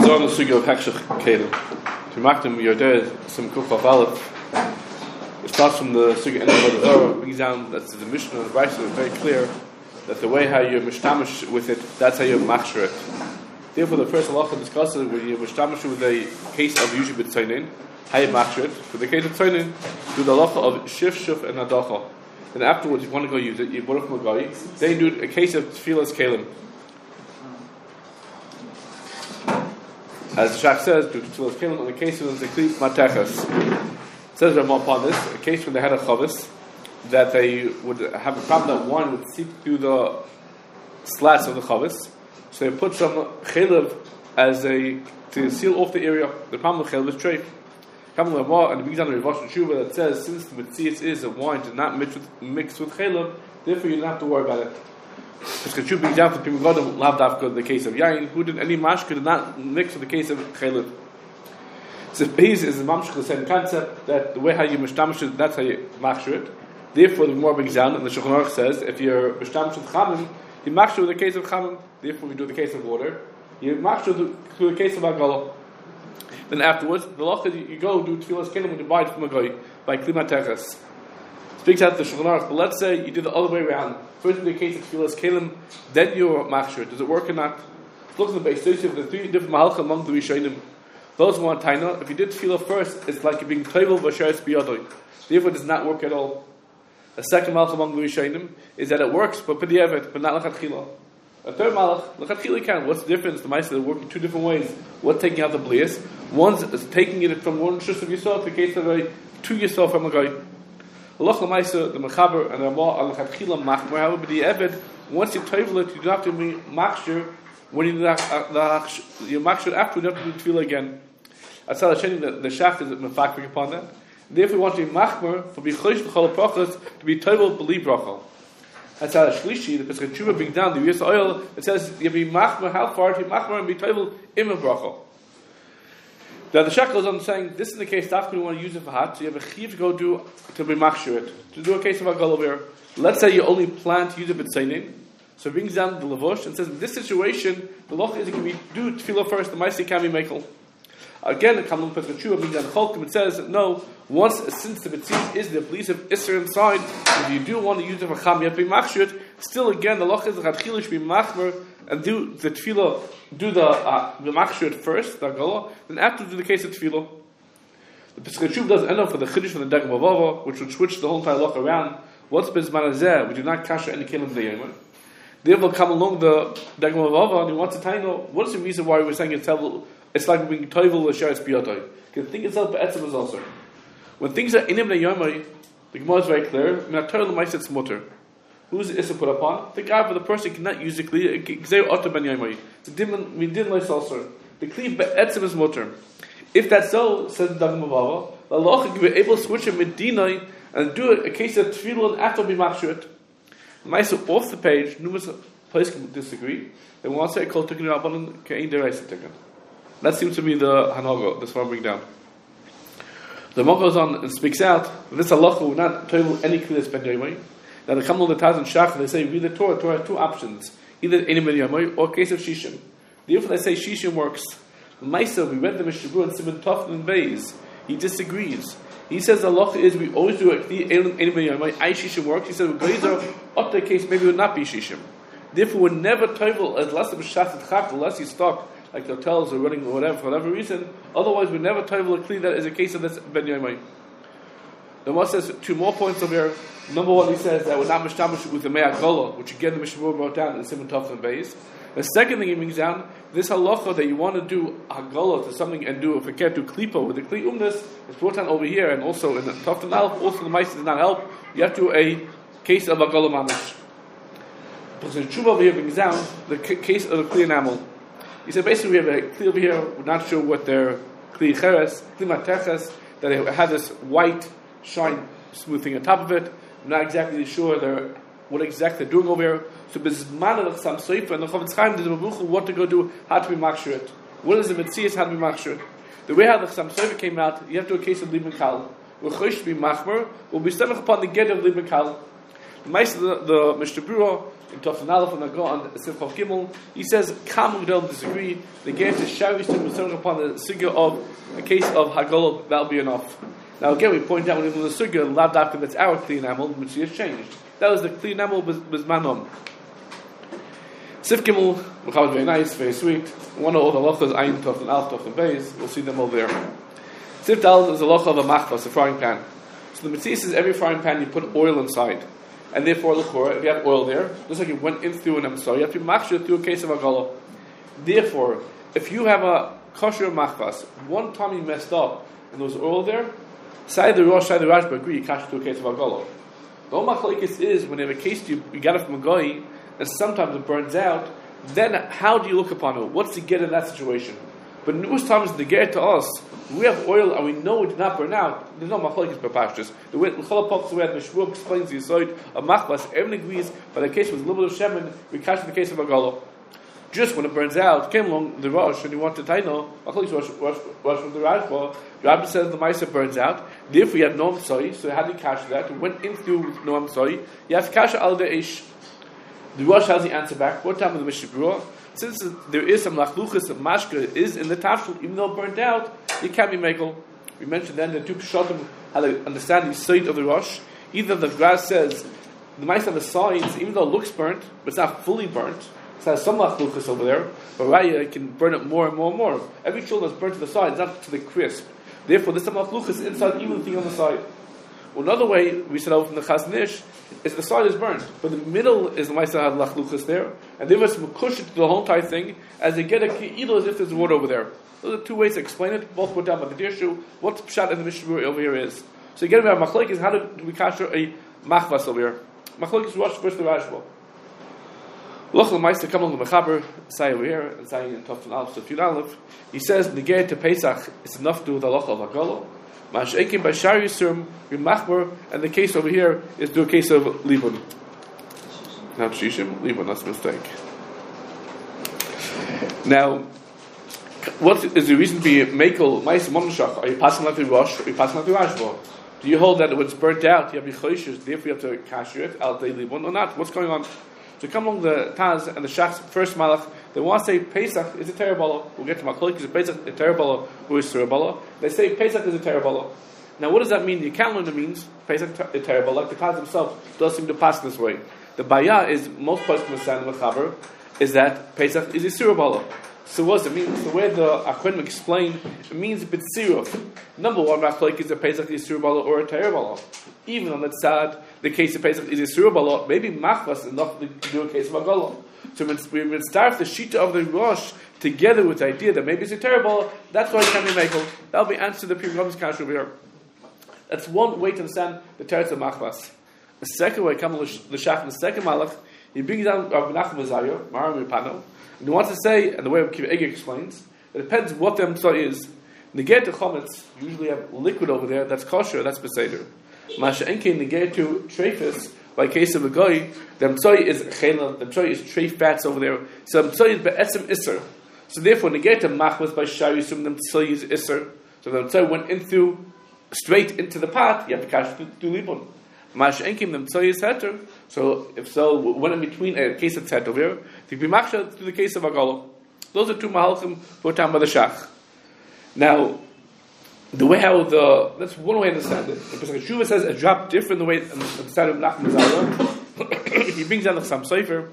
So on the sugi of Hekshech Kelim. To Makdim Yodeh, some Kukov Aleph. It starts from the sugi end of the Zohar, brings down that the Mishnah and the Brisa is very clear that the way how you mishtamish with it, that's how you machshir it. Therefore, the first halacha discusses when you mishtamish with a case of usually b'tzainin, how you machshir it. For the case of tzainin, do the halacha of shif and adacha. Then afterwards, if you want to go use it, you borrow from a guy. Then you do a case of tefillas kelim. As the Shach says, do tefillas kelim on the case of the klip matechas. It says Ramah upon this, a case when they had a chavis, that they would have a problem that one would seep through the slats of the chavis, so they put some chelev as to seal off the area. The problem with chelev is treif. Coming with Ramah and the beginning of Rivash and Shuvah that says since the mitzias is a wine to not mix with chelev, therefore you don't have to worry about it. Because Kachu being down for people Godam lavdafka in the case of yain, who did any mashka did not mix with the case of chelev. So Beis is the mamshach the same concept that the way how you mishtamish it, that's how you machshir it. Therefore, the more brings down, and the Shulchan Aruch says, if you're mishtamish with chamim, you machshir with the case of chamim. Therefore, we do the case of water. You machshir through the case of agala. Then afterwards, the law is you go do tefillas kelim when you buy it from a guy by klima teches. Speaks out the Shulchan Aruch. But let's say you do the other way around. First, in the case of tefillas kelim, then you're machshir. Does it work or not? Look at the base. There's three different mahalchim among the Rishonim. Those who want taina, if you did tefillah first, it's like you're being toivel v'sheres biyadoi. Therefore, it does not work at all. The second malach among the Rishonim is that it works, but b'di'evet, but not l'chatchila. A third malach, l'chatchila can. What's the difference? The ma'aseh, they work in two different ways. What's taking out the blias? One's taking it from one shus of Yisrael to the case of two Yisrael from a guy. Allah l'ma'aseh, the mechaber and the ramah are l'chatchila machmer. However, b'di'evet, once you toivel it, you don't have to be machshir. When you machshir after, you don't have to do tefillah again. That's how the Shach is mefakrik upon that. Therefore, we want to be machmer for bichosh v'chol brachos to be toivel b'li bracha. That's how the Shlishi, the Pesach Tshuva brings down the Yis oil. It says you be machmer. How far to be machmer and be toivel im bracha. Now the Shach goes on saying this is the case. After we want to use it for hot, so you have a chiv to go do to be machshir it to do a case of agol over. Let's say you only plan to use it b'tzainin. So it brings down the levush and says in this situation the loch is it can be do tefillah first. The ma'aseh can be mekel. Again, the Kamlum Pesach Tshuva brings down the Cholkim. It says no. Since the mitzvah is the police of Isser inside, if you do want to use it for Cham, you have to be machshir. Still, again, the loch is the Chadchila should be machmer and do the tefillah, do the machshir first, the agala. Then after do the case of tefillah. The Pesach Tshuva does end up for the Chiddush from the Dagam Avava, which would switch the whole entire loch around. What's Bezman Azeh? We do not kasher any kelim v'yayim. Therefore, come along the Dagam Avava and he wants to tell you what is the reason why we're saying it's like being toivel l'sheres biyadoi. Because the thing itself be'etzem is also. When things are inim le'yomai, the Gemara is very clear. Minator l'mais it's mutter. Who is the issa put upon? The guy, but the person cannot use the kli. Gzeu otter ben yomai. The dimon midin lo'isosor. The kli be'etzem is mutter. If that's so, says the Dagam Avava, the Allah can be able to switch a medinai and do a case of tefillah and after be machshir. Ma'aser off the page. Numerous places can disagree. They want to say kol tikkun rabbanon ke'ein deraisa tikkun. That seems to be the hanaga. That's what I bring down. The Ramah goes on and speaks out. This halacha will not tell any klilas ben yomai. Now the Kamlum the Taz and Shach they say read the Torah. Torah has two options: either enim ben yomai or case of shishim. Therefore they say shishim works. Ma'aser, we read the Mishnah and Simon Tov and Beis. He disagrees. He says the halacha is we always do enim ben yomai. I shishim works. He says Gleizer up the case maybe it would not be shishim. Therefore, we're never toivel unless the b'shat chak unless he's stuck. Like the hotels are running or whatever, for whatever reason. Otherwise, we never toivel a kli that is a case of this ben yomai. The Ramah says two more points over here. Number one, he says that we're not mishtamish with the me'at gola, which again the Mishnah wrote down in Simon Tov and Beis. The second thing he brings down, this halacha that you want to do hagola to something and do if you can't do klipa with the kli umnus, it's brought down over here and also in the Tov and Aleph, also the ma'aseh does not help. You have to do a case of hagola mamish. Because the Tshuva over here brings down the case of the kli enamel. He said basically we have a kli over here, we're not sure what their kli cheres, kli mateches, that they have this white shine smooth thing on top of it. I'm not exactly sure what exactly they're doing over here. So bizman of some soifer and the Chofetz Chaim did a buchu what to go do, how to be machshir it. What is the mitzvah? How to be machshir it? The way how the Chassam Sofer came out, you have to do a case of libin kal. We're chosh to be machmer. We'll be stomach upon the get of libin kal. The Mishnah Berurah in Tofan Aleph and Nago on Simchav Gimel, he says, Kam Gdel disagree, they get to Sharish to upon the Sugya of a case of Hagol, that'll be enough. Now again, we point out when we do the Sugya, Ladaka, that's our clean enamel, which has changed. That was the clean enamel with Manom. Sif Gimel, which was very nice, very sweet. One of all the lochas, Ayin Tofan Aleph, Tofan Beis, we'll see them over there. Sif Dal is a locha of a machvas, a frying pan. So the Mitzvah says every frying pan you put oil inside. And therefore, l'chora, if you have oil there, just like it went in through an emsor, you have to machshir through a case of agala. Therefore, if you have a kosher machvas, one time you messed up and there was oil there, side the Rosh, side the Rashba agree, you cash through a case of agala. The whole machlokes is when you have a case you got it from a goy, and sometimes it burns out, then how do you look upon it? What's the get in that situation? But most times the get to us, we have oil and we know it did not burn out. There's no machlokes b'pashtus. The way the Shmuel explains the Yisod of machvas, everyone agrees. But the case was a little bit of shemen, we catch the case of agala. Just when it burns out, came along the Rosh and you want to taino, machlokes Rosh from the Rashba. Rabbi says the Ma'aser burns out. Therefore, you have no amsoi. So how do you catch that? It went into no amsoi. You have to catch al de'ish. The Rosh has the answer back. What time of the Mishnah Berurah? Since there is some lachluchas of mashka is in the tafshil, even though burnt out, you can't be mekel. We mentioned then the two pshatim how to understand the side of the Rosh. Either the grass says the mice on the sides, even though it looks burnt, but it's not fully burnt. It has some lachluchas over there, but Raya can burn it more and more and more. Every shul that's burnt to the side, not to the crisp. Therefore, there's some lachluchas inside, even the thing on the side. Well, another way we said out from the Chazon Ish is the side is burnt, but the middle is the mice that had lachluchas there, and there was some cushion to the whole entire thing as they get a ki'ilu as if there's water over there. Those are two ways to explain it. Both put down by the Dirshu. What the pshat in the Mishnah Berurah over here is. So again, we have machlokes is how do we capture a machvas over here? Machlokes Rosh versus the Rashba. Loch l'maisa come on the mechaber say over here and say in Tofan Aleph to Yud Aleph. He says negay to Pesach it's enough to do the loch of agala. Ma'ashekim b'shar yisurim b'machber, and the case over here is do a case of libun. Not shishim, libun. That's a mistake. Now, what is the reason to be makel ma'is monshach? Are you passing like the Rosh? Or are you passing like the Rashba? Do you hold that when it's burnt out, you have yichoshers, therefore you have to kasher it al day libun or not? What's going on? So come along the Taz and the Shach's first malach. They want to say Pesach is a terabala. We'll get to Machlokes. Is Pesach a terabala or is terabala? They say Pesach is a terabala. Now, what does that mean? You can't learn the means Pesach is terabala. Like the Taz himself does seem to pass this way. The Baya is most parts from the Sand of the Chaber is that Pesach is a terabala. So what does it mean? The way the Achronim explain, it means B'tziruf. Number one, Machlokes is a Pesach is terabala or a terabala. Even on that side, the case of Pesach is a surabala, maybe machvas enough to do a case of agala. So when we start the shita of the Rosh together with the idea that maybe it's a terrible, that's why it can be mekel. That'll be answered the Pri Ram's Kash over here. That's one way to understand the teretz of machvas. The second way, come the Shach, the second malach, he brings down Rav Menachem Azaria, Maram Mipano, and he wants to say, and the way Kiv Eger explains, it depends what the mitzvah is. Negate the chometz, usually have liquid over there, that's kosher, that's beseder. Masha enke negate to treifus, by case of a goy, the mitzvah is chela, the mitzvah is treif fats over there, so the mitzvah is be'etzem isser. So therefore, negate to machmas by shari, so the mitzvah is isser. So the mitzvah went in through, straight into the pot, you have to catch to libun. Mash enkim the mitzvah is heter. So if so, when in between a case of tzet over here, to be machshel to the case of agala. Those are two mahalchim for time by the shach. Now, the way how that's one way to understand it. Because like Shuvah says a drop different the way on the side of Menachem Azaria. He brings down the Chassam Sofer.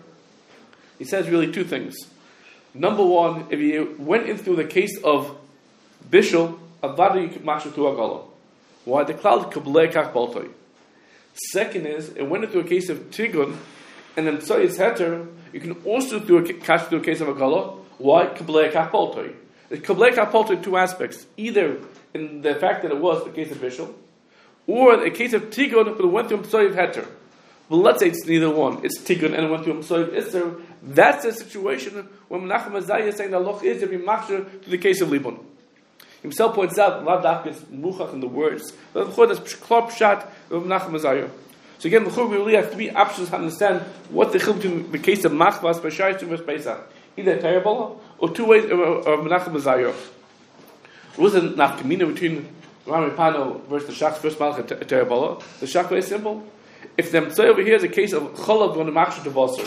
He says really two things. Number one, if you went in through the case of Bishul, Avada you could machshel to agala. Why the cloud kablei kach baltoi. Second is, it went into a case of Tigun, and then Tzai is Heter, you can also do a catch to a case of Agala. Why? Kablei Kach Poltoi. The Kablei Kach Poltoi in two aspects. Either in the fact that it was a case of Bishul, or a case of Tigun, but it went through a Tzai of Heter. But let's say it's neither one. It's Tigun and it went through a Tzai of Isser. That's the situation when Menachem Azaria is saying that Loch is to be machshir to the case of Libun. Himself points out, Lav Dafka is muchach in the words. That's klor pshat of Menachem Azaria. So again, we really have three options to understand what the chiluk between the case of machvas, b'shayis, and Pesach. Either terrible or two ways of Menachem Azaria. What is the nafkamina between Ram Pano versus the Shach's first malach and terrible? The Shach very simple. If the mitzvah over here is a case of cholav going to machshir to vaser,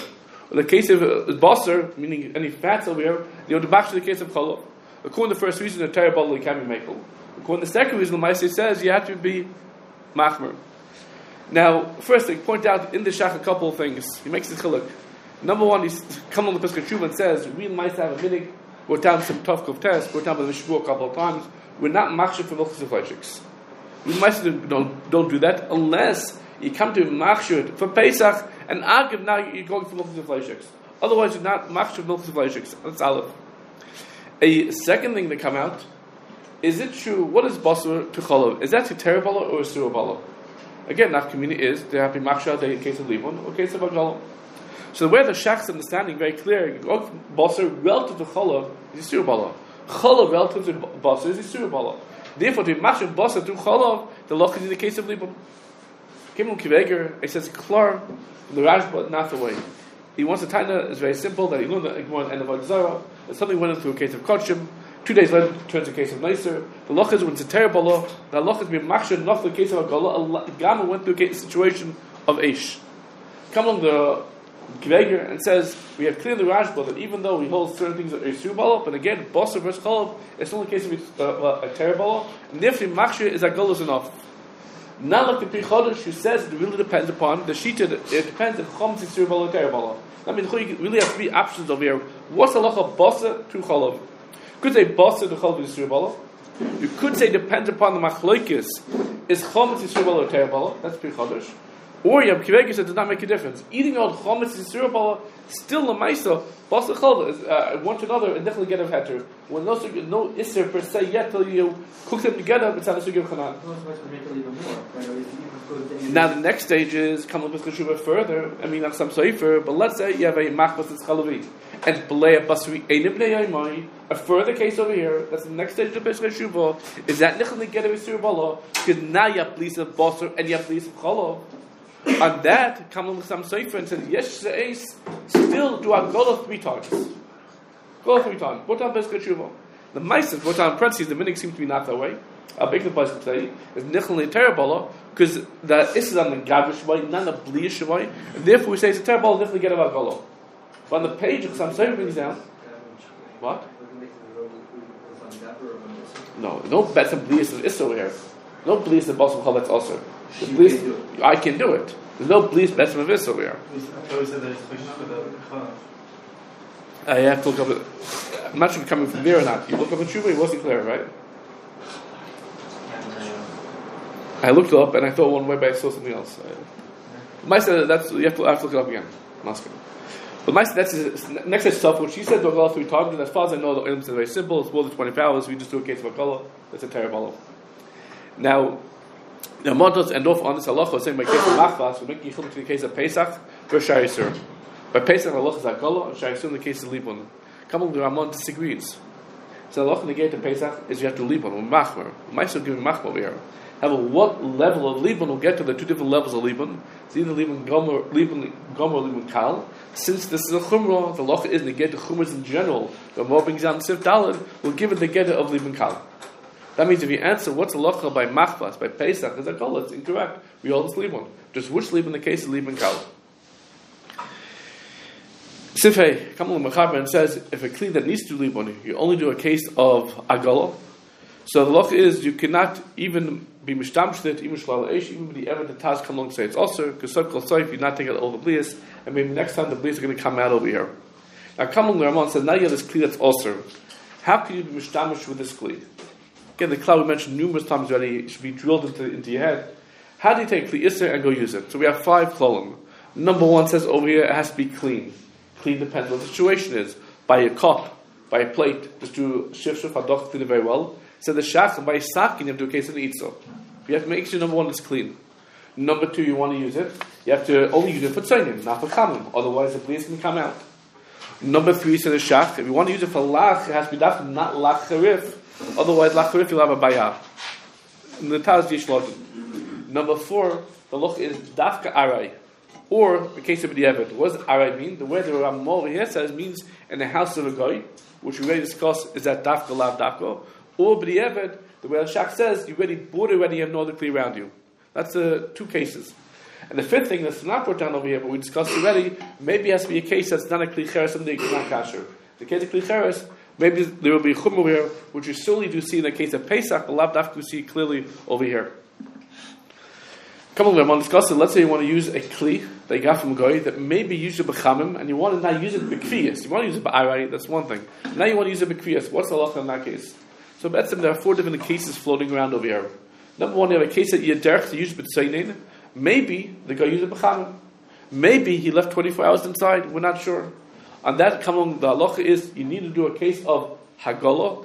The case of Basar, meaning any fats over here, the back to the case of Cholov. According to the first reason, the terrible can be makel. According to the second reason, the Maaseh says you have to be machmer. Now, first, they point out in the Shach a couple of things. He makes the chiluk. Number one, he's come on the Pesach Tshuva and says we might have a minig. We're down some tough kuf test. We're down by the Shavuot a couple of times. We're not machshir for milchus of fleishiks. We might don't do that unless you come to machshir for Pesach and Agav. Now you're going for milchus of fleishiks. Otherwise, you're not machshir milchus of fleishiks. That's aleph. A second thing that come out, is it true, what is basur to cholov? Is that to terabala or a surabala? Again, that community is, they have to be machshah in case of libon, or case of agala. So the way the Shach's understanding, very clear, basur relative to cholov is a surabala. Cholov relative to basur is a surabala. Therefore, to be machshah basur to cholov, the loch is in the case of libon. Kimon Kiveger, it says, klar, the Rashba, not the way. He wants to tie it's very simple, that he learned the end of Agzara, that something went into a case of Kodshim, 2 days later it turns to a case of Nicer. The loch is when it's a terrible law, the loch is being machshir, not the case of Agala, Gama went through a situation of Eish. Come along the Gveger and says, we have clearly Rashba that even though we hold certain things that are Surabala, but again, Basar versus Cholov, it's only a case of a terrible law, and therefore machshir is Agala is enough. Not like the Pri Chodesh who says it really depends upon the Shita, it depends if Chom is Surabala or terrible. I mean, you really have 3 options over here. What's the halacha basa to cholov? You could say basa to cholov is surabala. You could say depends upon the machlokes. Is chometz surabala or terabala? That's Pri Chodesh. Or you have kivegis that does not make a difference. Eating out chometz surabala still the ma'isa basa cholov is one to another and definitely get a heter. When no isser per se yet till you cook them together, it's not a sugi of chanan. Now the next stage is come up with Keshuva further. I mean, some soifer, but let's say you have a machbas that's chalavi and belay basri einibnei yomai. A further case over here. That's the next stage of Pesach Keshuva. Is that nichel get a surabala? Because now you have police of basar and you have police of chalav. On that, come up with some soifer and says yes, still do I go 3 times. Go 3 times. What time Pesach Keshuva? The ma'aser, what time parentheses, the minig seems to be not that way. A big place to say is nichel terabala because the is on the gavish way, not a bliish way, and therefore we say it's a terabala nichel get about golo. But on the page, some saying brings down. What? No bets and bliish is over here. No bliish the boss of chavetz also. I can do it. There's no bliish bets of this over here. I have to look up it. I'm not sure if it's coming from there or not. You look up the Tshuva, it wasn't clear, right? I looked it up and I thought one way, but I saw something else. Maisa, that's you have to look it up again. But Maisa, that's his, next is stuff which she said to Agala 3 times. And as far as I know, the ilm is very simple. It's more than 24 hours. We just do a case of Agala. That's a terrible. Now, the Montos end off on this halacha saying by case of Machvas, we make yichud between the case of Pesach versus Shayisur. By Pesach, halacha is Agala, and Shayisur in the case of Libun. Come on, the Ramon disagrees. So the halacha in the gate of Pesach is you have to Libun or Machmer. Maisa giving Machmer over here. However, what level of Liban will get to the 2 different levels of Liban? It's either Liban Gomer, Liban Kal. Since this is a Chumrah, the Locha is the get of Chumras in general. The more brings down Sif Dalad, will give it the get of Liban Kal. That means if you answer what's the Locha by Machvas, by Pesach, it's like, oh, it's incorrect. We all just Liban. Just which Liban the case of Liban Kal? Sifhei, Kamal Mechaber, and says, if a Kli that needs to do Liban, you only do a case of Agala. So the loch is you cannot even be mishtamshlet even shlal eish even the ever the taz come along and say it's also because so called soif you not take out all the blias and maybe next time the blias are going to come out over here. Now come along the Ramon says now you have this kli that's also. How can you be mishtamish with this kli? Again, the cloud we mentioned numerous times already. It should be drilled into your head. How do you take kli iser and go use it? So we have 5 klolim. Number 1 says over here it has to be clean. Clean depends what the situation is. By a cup, by a plate, just do shifshuf hadoch clean it very well. So the shach by sakin you have to do a case of the itzo. You have to make sure number 1 is clean. Number 2, you want to use it. You have to only use it for tzainim, not for kamim. Otherwise, the bleas can come out. Number 3 says the shach. If you want to use it for lach, it has to be daf, not lach harif. Otherwise, lach harif you'll have a bayah. The taz yishlot. Number 4, the loch is dafka aray, or the case of the evet. What does aray mean? The word the Ramah over here says means in the house of a guy, which we already discussed is that dafka lav dafka. Or b'di'evet, the way the Shach says, you already bought it already, you have no other kli around you. That's 2 cases. And the fifth thing that's not brought down over here, but we discussed already, maybe it has to be a case that's not a Kli Cheres, something that's not kasher. The case of Kli Cheres, maybe there will be a chum over here, which you solely do see in the case of Pesach, but lav dafka you see clearly over here. Come on, we'll discuss it. Let's say you want to use a Kli that you got from Goy that maybe use it b'chamim, and you want to not use it b'kfiyas. You want to use it b'arai, that's one thing. Now you want to use it b'kfiyas. What's the halacha in that case? So there are four different cases floating around over here. Number one, you have a case that you derech to use b'tzainin. Maybe the guy used it b'chamim. Maybe he left 24 hours inside. We're not sure. On that, come along, the halacha is you need to do a case of hagala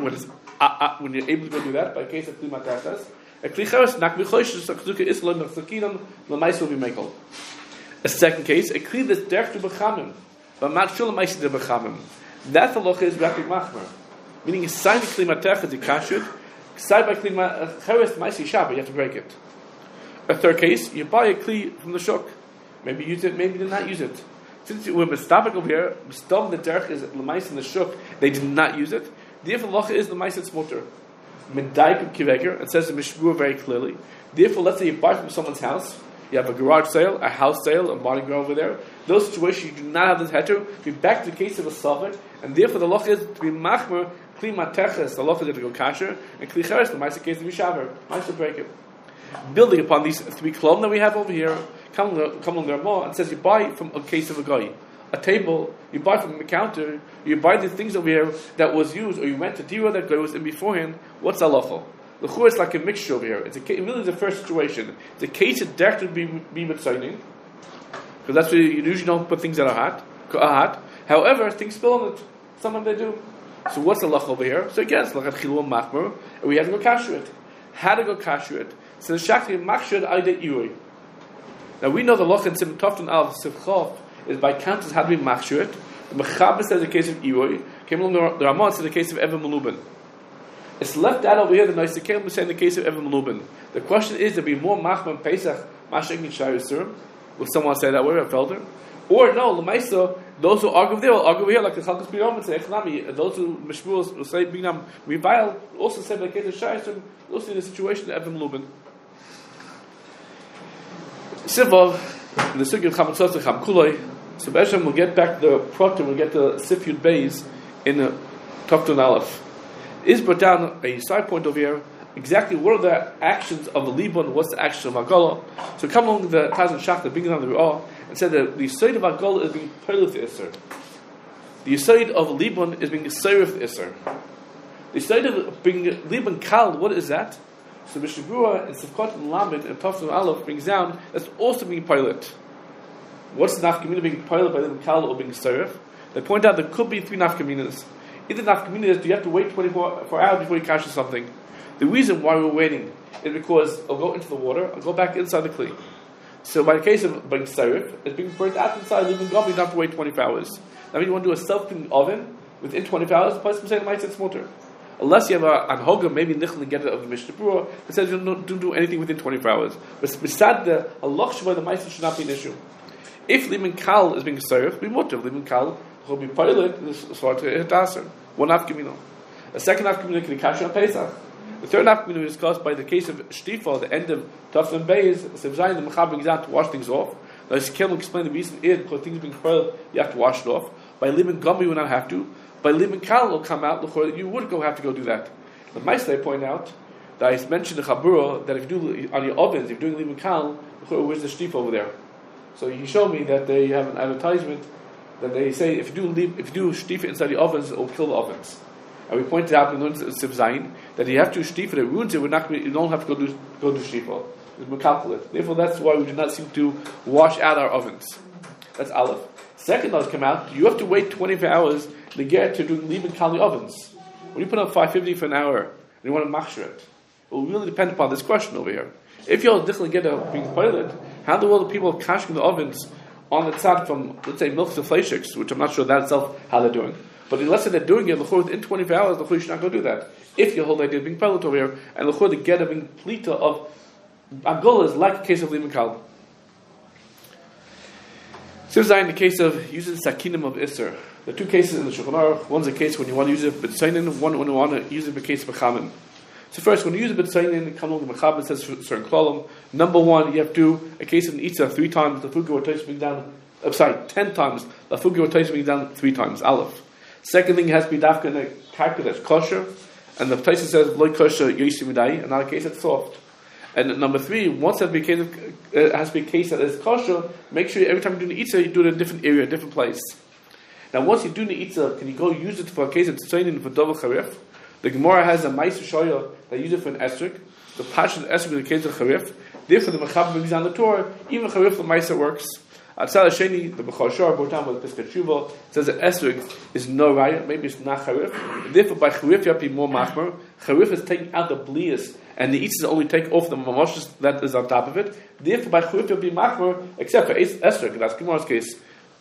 when you're able to go do that by a case of Kli Matachas. A Kli Cheres nak b'chosh chazukah islam b'chakinan l'mais will be mekel. A second case, a Kli that's derech to b'chamim, but not sure l'mais to b'chamim. That halacha is rakik machmer, meaning it's signed Kli Matachas the kashrut, signed by Kli Cheres ma'isi shaba, you have to break it. A third case, you buy a Kli from the shuk. Maybe use it, maybe did not use it. Since we're mistabik over here, mistam the derech is l'mais in the shuk, they did not use it. Therefore, halacha is l'mais it's mutter. Mendaik kiveger, it says in Mishmur very clearly. Therefore, let's say you buy from someone's house, you have a garage sale, a house sale, a Mardi Gras over there. Those situations you do not have this heter. Be back to the case of a suffix, and therefore the halacha is to be machmer Kli Matachas, the halacha is to go kasher, and Kli Cheres, the ma'aser case of Yishaver, ma'aser break it. Building upon these three klom that we have over here, come along there more, and says you buy from a case of a guy, a table, you buy from a counter, you buy these things over here that was used, or you went to dira that guy was in beforehand. What's halacha? The chur is like a mixture over here. It's really the first situation. It's a case of derech to be mitzayning, because that's where you usually don't put things that are hot. However, things spill on it. Sometimes they do. So what's the halacha over here? So again, it's like a chilul machmer, and we have to go kasher it. How to go kasher it? So the shakti machshir ayde irui. Now we know the halacha in Sim Tofton Al Sivchov is by counters how to be machshir it. The Mechaber says the case of irui. Came along the Ramah says the case of Evan Malubin. It's left out over here. The Noisei Kelim is saying the case of Evan Malubin. The question is, there be more machman Pesach mashing in Shayusur? Will someone say that way, a felder? Or no, Lamaisa, those who argue there will argue over here, like the Chalkas Binom and say Echnami. Those who Mishmuel will say Binam Revile also say the case of Shayusur. Also in the situation of Evan Malubin. Sivav, the Sugi of Chamatzot Cham Kuloi. So Beshem will get back the Proctor, we'll get the Sifyud Beis in the Tofton Aleph. Is brought down a side point over here. Exactly what are the actions of the Libon? What's the action of Agola? So come along the Taz and Shach, bring down the Ru'ah, and said that the Yisoid of Agola is being Perlith Isser. The Yisoid of Libon is being Serif Isser. The Yisoid of being Libon Kal, what is that? So Mishnah Berurah and Sivkot and Lamed and Tofton Aleph brings down that's also being pilot. What's the nafkamina being pilot by Libon Kal or being Serif? They point out there could be three nafkaminas. Either nafkamina is do you have to wait 24 hours before you catch something? The reason why we're waiting is because I'll go into the water, I'll go back inside the kli. So by the case of being serif, it's being burnt out inside, leaving gum, you don't have to wait 24 hours. Now if you want to do a self-cooking oven, within 24 hours, the place will say it might say it's mutter. Unless you have an anhoga, maybe nichel and get it of the Mishnah Berurah, that says you don't do anything within 24 hours. But beside the Allah Shabbat, the Maisa should not be an issue. If Liman Kal is being serif, we mutter. Liman Kal will be pilot, this sort of hitaser. One nafkamina. A second nafkamina can catch on Pesach. The third nafkamina is discussed by the case of Shtifa, the end of Taflan Beis, Sivzayin, the Mechaber brings out to wash things off. Now, this will explain the reason is because things being piled, you have to wash it off. By Liman Gummi, you will not have to. By Liman Kal, will come out, you would have to go do that. The Maistai point out that I mentioned the Chabura that if you do on your ovens, if you're doing Liman Kal, where's the Shtifa over there? So he showed me that they have an advertisement that they say if you do shtifa inside the ovens, it will kill the ovens. And we pointed out in Siv Zayin that you have to shtifa, it ruins it. You don't have to go do shtifa. It's calculate. Therefore, that's why we do not seem to wash out our ovens. That's Aleph. Second does come out. You have to wait 24 hours to get to doing Liban Kali ovens. When you put up $5.50 for an hour and you want to machshir it will really depend upon this question over here. If you're differently get a being pilot, how in the world are people cashing the ovens on the tzad from, let's say, milk to fleishiks, which I'm not sure that itself how they're doing. But unless they're doing it, within 24 hours, the should not go do that. If your whole idea is being pilot over here, and the get a being plita of Agola is like a case of Liman Kal. Similarly, in the case of using sakinim of Isser, there are two cases in the Shulchan Aruch. One's a case when you want to use it b'tzainin, one when you want to use it in the case of B'chamin. So first, when you use a b'tzayin, come along the Mechaber says certain klolim. Number one, you have to do a case of an Eitzah 3 times, the Fugi or Tosh being down, 10 times, the Fugi or Tosh being down 3 times, Aleph. Second thing, it has to be dafka in a character that's kosher, and the Tosh says, loy kosher yoshi midai, and not a case that's soft. And number 3, once it has to be a case that is kosher, make sure every time you do the Eitzah, you do it in a different area, a different place. Now, once you do the Eitzah, can you go use it for a case of tzayin for Dovel Charif? The Gemara has a Ma'aser Shoya that use it for an esrog. The Pashat esrog in the case of Charif. Therefore, the Mechaber brings down the Torah. Even Charif the Ma'aser works. Atzal Sheni, the Bechor Shor brought down by the Pesach Shuva, says that esrog is no raya. Maybe it's not Charif. Therefore, by Charif you have to be more machmer. Charif is taking out the blias, and the Eitzah only take off the mamoshes that is on top of it. Therefore, by Charif you have to be machmer, except for esrog. That's Gemara's case.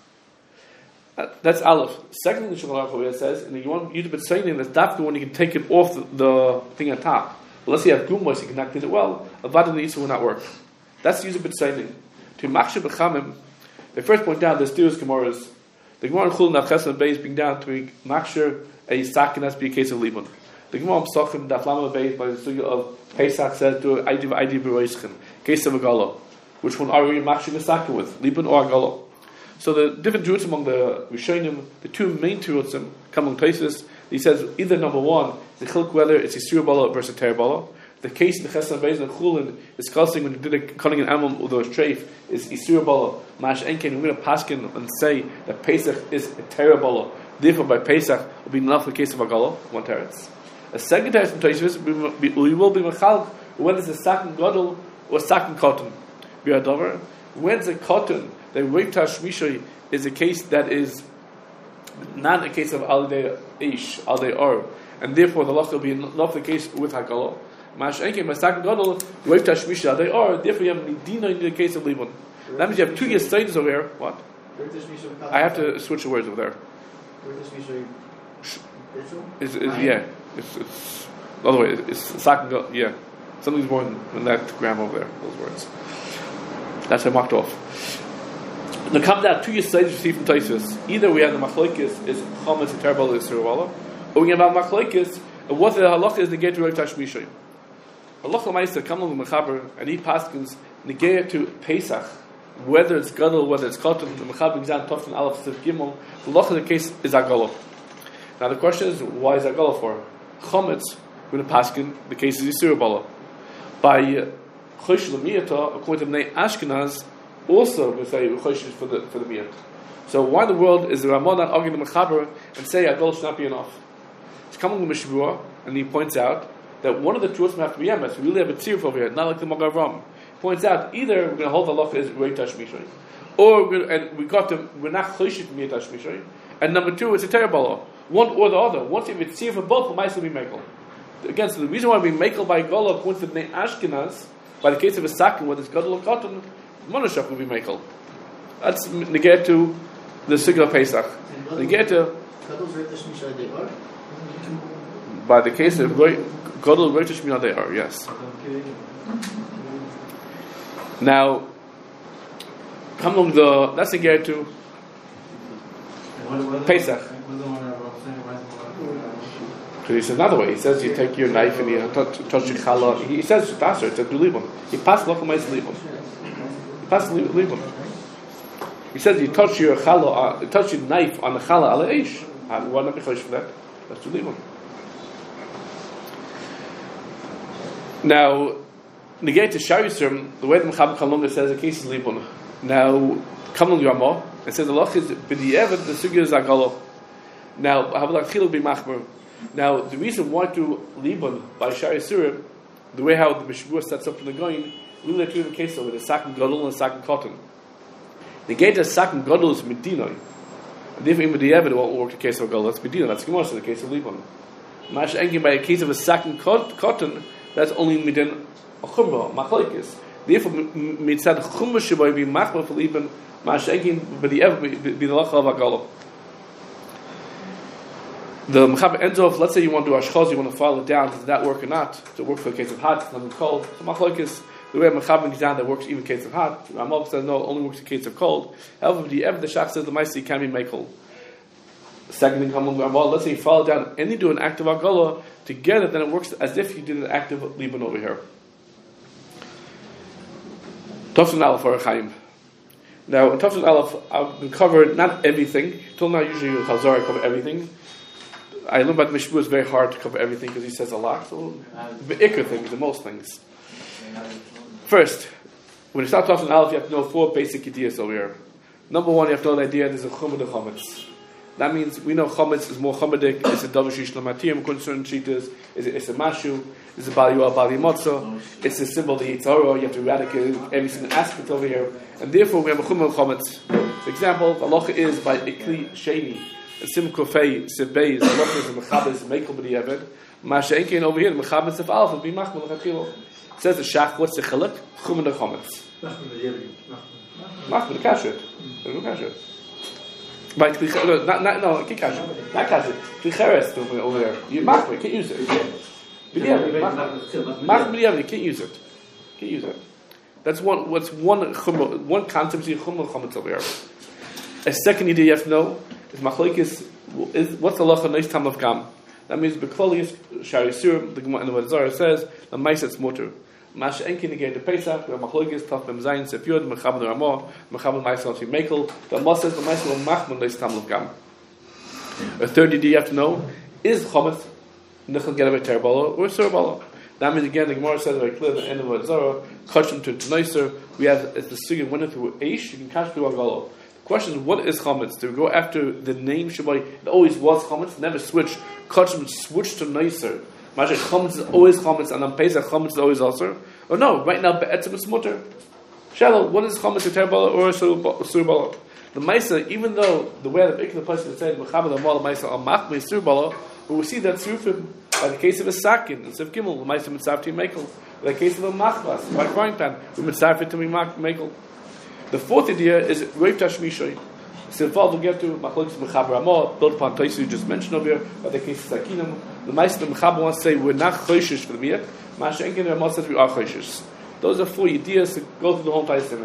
That's Aleph. Second thing the Shulchan Aruch says, and you want you to be saying that's dafka when you can take it off the thing on top. But let's say you have gumos, you cannot clean it well. Avad and the Eitzah will not work. That's the use of b'tzayning. To machshav b'chamim, they first point down there's two Gemaras. The Gemara in Chulin Avches and Beis bring down to machshav a sakin has to be a case of liban. The Gemara in Pesachim Daflam Beis by the sugya of Pesach says do ID b'roischin case of a gala. Which one are we machshav a sakin with, liban or a gala? So the different terutzim among the Rishonim, the two main terutzim come among places. He says either number one, the chilk whether it's Yisur Bala versus Ter Bala. The case in the Chesed Beis and Chulin discussing when you did a cutting an animal with a treif is Yisur Bala. Mash Enken, we're going to paskin and say that Pesach is a Ter Bala. Therefore, by Pesach will be enough for the case of Agala, one teretz. A second teretz in Tosfos, we will be mechalk whether it's a sakin gadol or sakin cotton. Bi'adavar, when it's a cotton. The Reitash Mishay is a case that is not a case of Al Dei Ish, Al Dei Or, and therefore the law will be not the case with Hagala. Mash Enke, Masak Gadol, Reitash Mishay, Al Dei Or, therefore you have Medina in the case of Liban. That means you have 2 years studies over here. What? I have to switch the words over there. Yeah. It's the other way. It's Sakin Gadol, yeah. Something's more than that grammar over there, those words. That's I marked off. Now come down 2 years studies received from Tosfos. Either we have the machlokes is chametz and terbal is sirvala, or we have machlokes and what the halacha is negate to Reitash Mishay. Halacha Ma'aser come along the Mechaber and he paskins negate to Pesach, whether it's gadol, whether it's cotton. The Mechaber brings down Tofin Aleph Sif Gimel. The halacha of the case is agala. Now the question is, why is agala for? Chametz with a paskin, the case is Yisur By Chosh Lemiyata, according to Bnei Ashkenaz. Also, we say Choshesh for the miyat. So why in the world is the Ramah not arguing the Mechaber and say Agol should not be enough? It's coming to Mishbuah, and he points out that one of the truths have to be Emes. We really have a tziruf over here, not like the Magen Avraham. He points out either we're going to hold the law as Reitash Mishay, or we're not Choshesh for Miyatash Mishay, and number 2 it's a terrible law. One or the other. Once if it's tziruf for both, we might still be mekel. Again, so the reason why we mekel by Gola according to Bnei Ashkenaz, by the case of a sakin, whether it's gadol or cotton, Monoshach will be mekel. That's negate to the Sigla Pesach. Negate to by the case of Gadol Reitish Mina they are, yes. Now come along that's negate to Pesach. So he says another way. He says you take your knife and you touch your challah. He says that's it. It's a dulibon. He passed lochamais libon. He says you touch your challah, touch your knife on the challah ala ish. Why not be chosh for that? That's dulibon. Now, negate to Sharisrim, the way the Mechaber Kalunga says the case is libon. Now, Kalung Ramah, it says the loch is b'di'evet the sugya is agalo. Now, havalak chiluk be machmer. Now, the reason why to libon by Sharisrim, the way how the Mishbuah sets up from the going. Really, the case of it is sakin gadol and sakin cotton. The gate of sakin gadol is medina. And therefore, in the it won't work the case of gadol. That's medina. That's Gemara in the case of Liban. Mash engin by a case of a sakin cotton, that's only midin a chumrah machlokes. Therefore, mitzad chumrah should be machmah for Liban. Mash engin by the lacha of agala. The Mechaber ends off. Let's say you want to do ashchaz, you want to file it down. Does that work or not? Does it work for a case of hot? Not cold. So machlokes. The way Mechaber is down that works even in case of hot. Ramah says no, it only works in case of cold. However, the Shach says the Maisi can be mekel. Second thing, let's say you fall down and you do an active agala together, then it works as if you did an active liban over here. Tafsir Aleph for Chaim. Now, in Tafsir Aleph, I've covered not everything. Till now, usually in Chazar, I cover everything. I learned about Mishmur is very hard to cover everything because he says a lot. So, the ikr things, the most things. First, when you start Tafsir Aleph, you have to know 4 basic ideas over here. Number 1, you have to know the idea there's a chumad of chametz. That means we know chametz is more chamadik. It's a davar shishlam according to certain cheetahs. It's a mashu. It's a bali matzah. It's a symbol of the yitzhara. You have to eradicate every single aspect over here, and therefore we have a chumad of chametz. For example, the halacha is by ikli sheni, a sim kofei sebei. The halacha is a mechabes mekel b'diavad. Masha enkein over here the mechabes of alpha be machmel l'chachilo. Says the shach. What's the chiluk? Chumad of chametz. Machmel kasher. Kasher. By not kasher. Not kasher. Klicheres over there. You machmel can't use it. Machmel you can't use it. Can't use it. That's one. What's one concept of chumul chametz over here. A second idea you have to know is machlokes is what's the halacha nice time of gam. That means beklolius shari surim. The Gemara in the Zara says the ma'asetz motor. Masha enkin again the Pesach. We have machlokes taf mem zayin sefyod mechabel ramah mechabel ma'asetz mekel. The Ma'asetz says the ma'asetz machmel nice time of gam. A third idea you have to know is chametz nichel get about terbala or surbala. That means again the Gemara says very clear at the end of the Zara kachim to nicer. We have it's the sugi winner through eish. You can catch through agalo. The question is, what is chametz? Do we go after the name Shabbai? It always was chametz, never switch. Kachim switch to nicer. Masha chametz is always chametz, and on Pesach chametz is always also. Or no, right now be'etzim is mutter. Shalom, what is chametz to terbala or surbala? The Maisa, even though the way the person said Mechabel Amal Maisa Al Machmei Surbala, but we see that Surfim by the case of a Sakin, and Sif Gimel, the Maisa Mitzavti Mekel, by the case of a Machvas, by frying pan, we Mitzavti to Mekel. The fourth idea is Reif Tashmishay. So we'll get to Machlokes Mechaber Amal, built upon Taisu you just mentioned over here, by the case of Sakinim. The Maisa the Mechaber wants to say we're not Choshish for the Miyat, Masha Enkin Amal says we are Choshish. Those are 4 ideas to go through the whole entire Simon.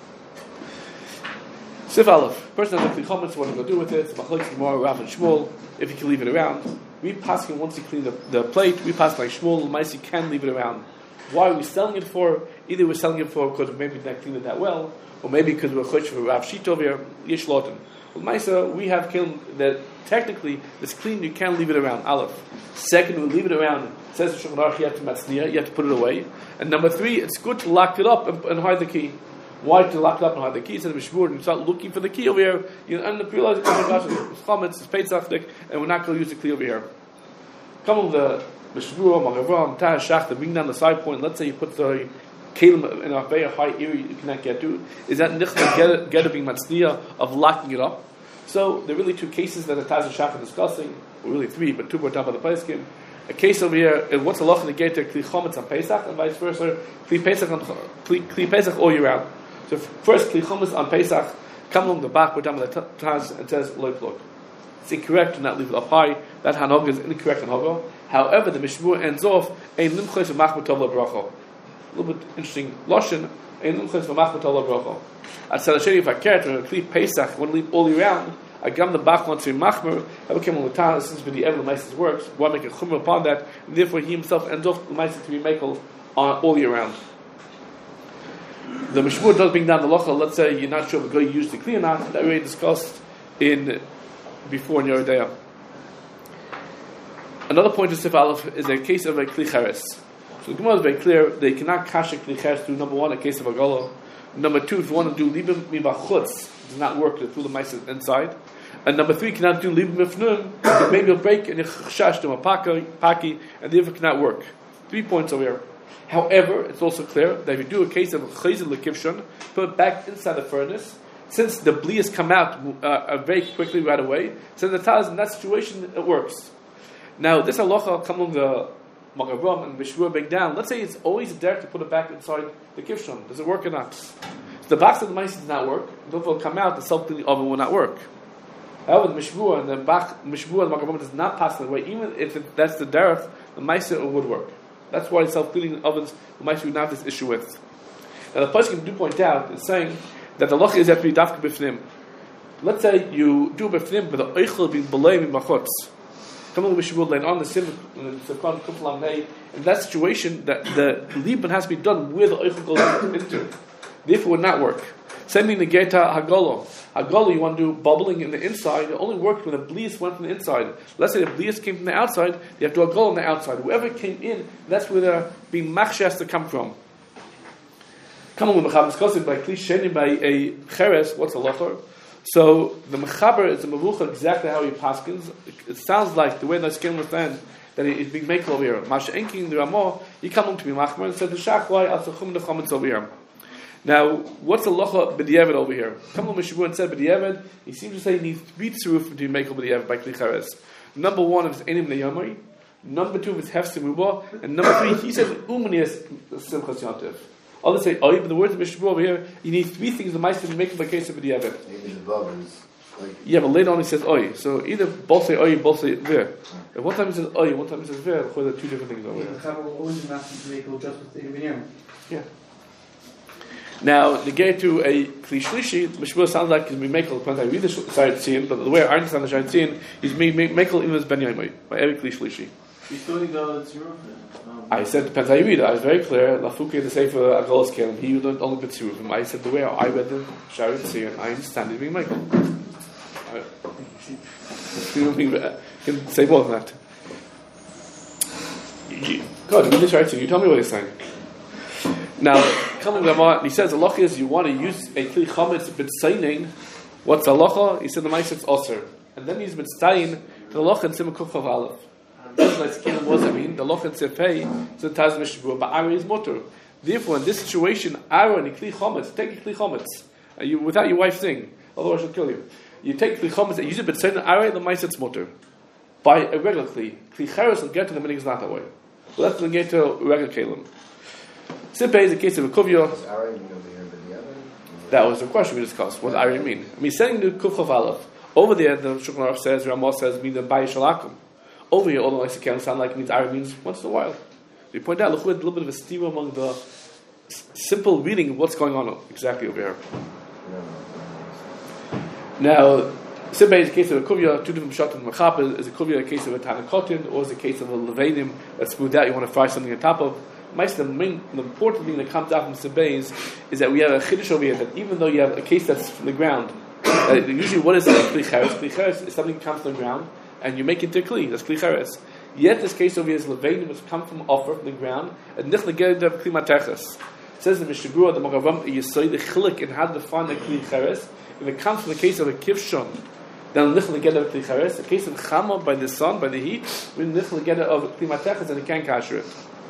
Sif Aleph. Person has the comments what he's going to do with it. Machlokes Gemara, Rav and Shmuel. If he can leave it around, we pass him once he cleans the plate. We pass like Shmuel. L'maisi can leave it around. Why are we selling it for? Either we're selling it for because maybe we didn't clean it that well, or maybe because we're chosh for Rav Shita over here. Yesh loten. L'maisa we have kiln that technically it's clean. You can't leave it around. Aleph. Second, we leave it around. It says Shulchan Aruch you have to matzniya. You have to put it away. And number 3, it's good to lock it up and hide the key. Why to lock it up and hide the key? Instead of Mishmur, and you start looking for the key over here, you end up realizing, oh my gosh, it's chametz, it's Pesach, and we're not going to use the key over here. Come on, the Mishmur, Magavram, Tah, Shach, bring down the side point. Let's say you put the kelim in a very high area you cannot get to. Is that nichla get being matzniya of locking it up? So there are really 2 cases that the Taz and Shach are discussing, or really 3, but 2 more down by the Pesachim. A case over here is what's the law to get to Kli Chometz on Pesach, and vice versa, Kli Pesach all year round. So first, Kli Chometz on Pesach, come along the back, we're down by the Taz, and says, look. It's incorrect to not leave it up high. That Hanog is incorrect in Hago. However, the Mishmur ends off, Ein Limchos V'Machmut Tov L'Bracha. A little bit interesting Lashon, Ein Limchos V'Machmut Tov L'Bracha. At Salasheni, if I care to Kli Pesach, I want to leave all year round, I gam the back wants to be machmer. I became a Latana since with the Evel Meister's works. Why make a chumrah upon that? And therefore, he himself ends off the Meister to be makel all year round. The Mishmur does bring down the locha. Let's say you're not sure if we're going to use the kli or not. That we already discussed before in Yeridea. Another point of Sif Aleph is a case of a kli cheres. So the Gemara is very clear. They cannot kash a kli cheres through number 1, a case of a gala. Number 2, if you want to do libim mibachutz, does not work through the Meister inside. And number 3, cannot do libim mifnun, maybe you'll break and you chash to a paki, and therefore cannot work. 3 points over here. However, it's also clear that if you do a case of chayzid lekivshon, put it back inside the furnace, since the bli has come out very quickly right away, so in that situation it works. Now this halacha come on the Magavram and Mishmur bring down. Let's say it's always there to put it back inside the kivshon. Does it work or not? So the box of the mice does not work. If it will come out, the self-cleaning oven will not work. However, the Mishmur and the Mishmur and the Magavram does not pass that way. Even if that's the derech, the mice would work. That's why self-cleaning ovens, the mice would not have this issue with. Now the Pasuk do point out is saying that the loch is have to be dafka b'fnim. Let's say you do b'fnim, but the oichel being below machutz. Come on, we should learn on the sim in that situation that the liban has to be done where the oichel goes into. Therefore, it would not work. Sending the geta hagolo. Hagolo, you want to do bubbling in the inside. It only worked when the blias went from the inside. Let's say the blias came from the outside. You have to hagolo on the outside. Whoever came in, that's where the being machshe has to come from. Come on, we discussing by kli by a cheres. What's a locher? So the mechaber is a mavucha exactly how he paskins. It sounds like the way the skin understand that it is being made over here. Masha enking the Ramah, you come to be machmer and said the shachwai asachum the chametz over here. Now, what's the locha b'diavad over here? Come on, Mishabur and said b'diavad. He seems to say he needs 3 tzuruf to make over b'diavad by kli cheres. Number 1 if it's enim neyamri. Number 2 if it's hefsim ruba. And number 3 he says umnias simchas yantiv. Others say, oh, but the words of Mishabur over here, you need 3 things the meister to make by case of b'diavad. Yeah, but later on he says oi. So either both say oi, both say vir. At one time he says oi, one time he says vir. There are 2 different things over here. Yeah. Now, to get to a kli shlishi, Mishmur sounds like he's mekel. Depends how you read the side tzin, but the way I understand the side tzin, he's mekel in his ben yaimai by every kli shlishi. I said depends how you read it. I was very clear. Lafuke the sefer agolos kelim. He learned only b'tzirufim. I said the way I read the shari tzin, I understand it being mekel. You can say more than that. God, read the shari tzin. You tell me what he's saying. Now, coming to he says, halacha is you want to use a kli chametz b'tzayin. What's halacha? He said the ma'aseh osir, and then he's b'tzayin the halacha and simon kuf aleph. That's like what does it mean? The halacha and sefei so taz mishbur, but ara is mutter. Therefore, in this situation, ara and kli chametz, take a kli chametz without your wife saying, otherwise she'll kill you. You take kli chametz and use it b'tzayin ara the ma'aseh mutter by a regular kli. Kli cheres will get to the meaning is not that way. Well, let's get to regular kelim. Simply is a case of a kuvya. That was the question we discussed. What does Ari mean? I mean, setting the kuf of aleph. Over there, the Shulchan Aruch says, Ramah says, mean the bayi shalakum. Over here, all the likes of Karen sound like it means Ari means once in a while. We point out, look, a little bit of a steer among the simple reading of what's going on exactly over here. Now, simply is a case of a kuvya, 2 different shots in the machap. Is a kuvya a case of a tanakotin, or is a case of a levadim that's smoothed out, you want to fry something on top of? The important thing that comes out from Sebeis is that we have a chiddush over here that even though you have a case that's from the ground, usually what is kli cheres? Kli cheres is something that comes from the ground and you make it into kli. That's kli cheres. Yet this case over here is levadim, which come from offer from the ground, and nichla get of kli mateches. It says in Mishabur the Magavam you say the chilik in how to define the kli cheres. If it comes from the case of a kivshon, then nichla get of kli cheres. The case of chama by the sun, by the heat, we nichla get of kli mateches and you can't kasher it.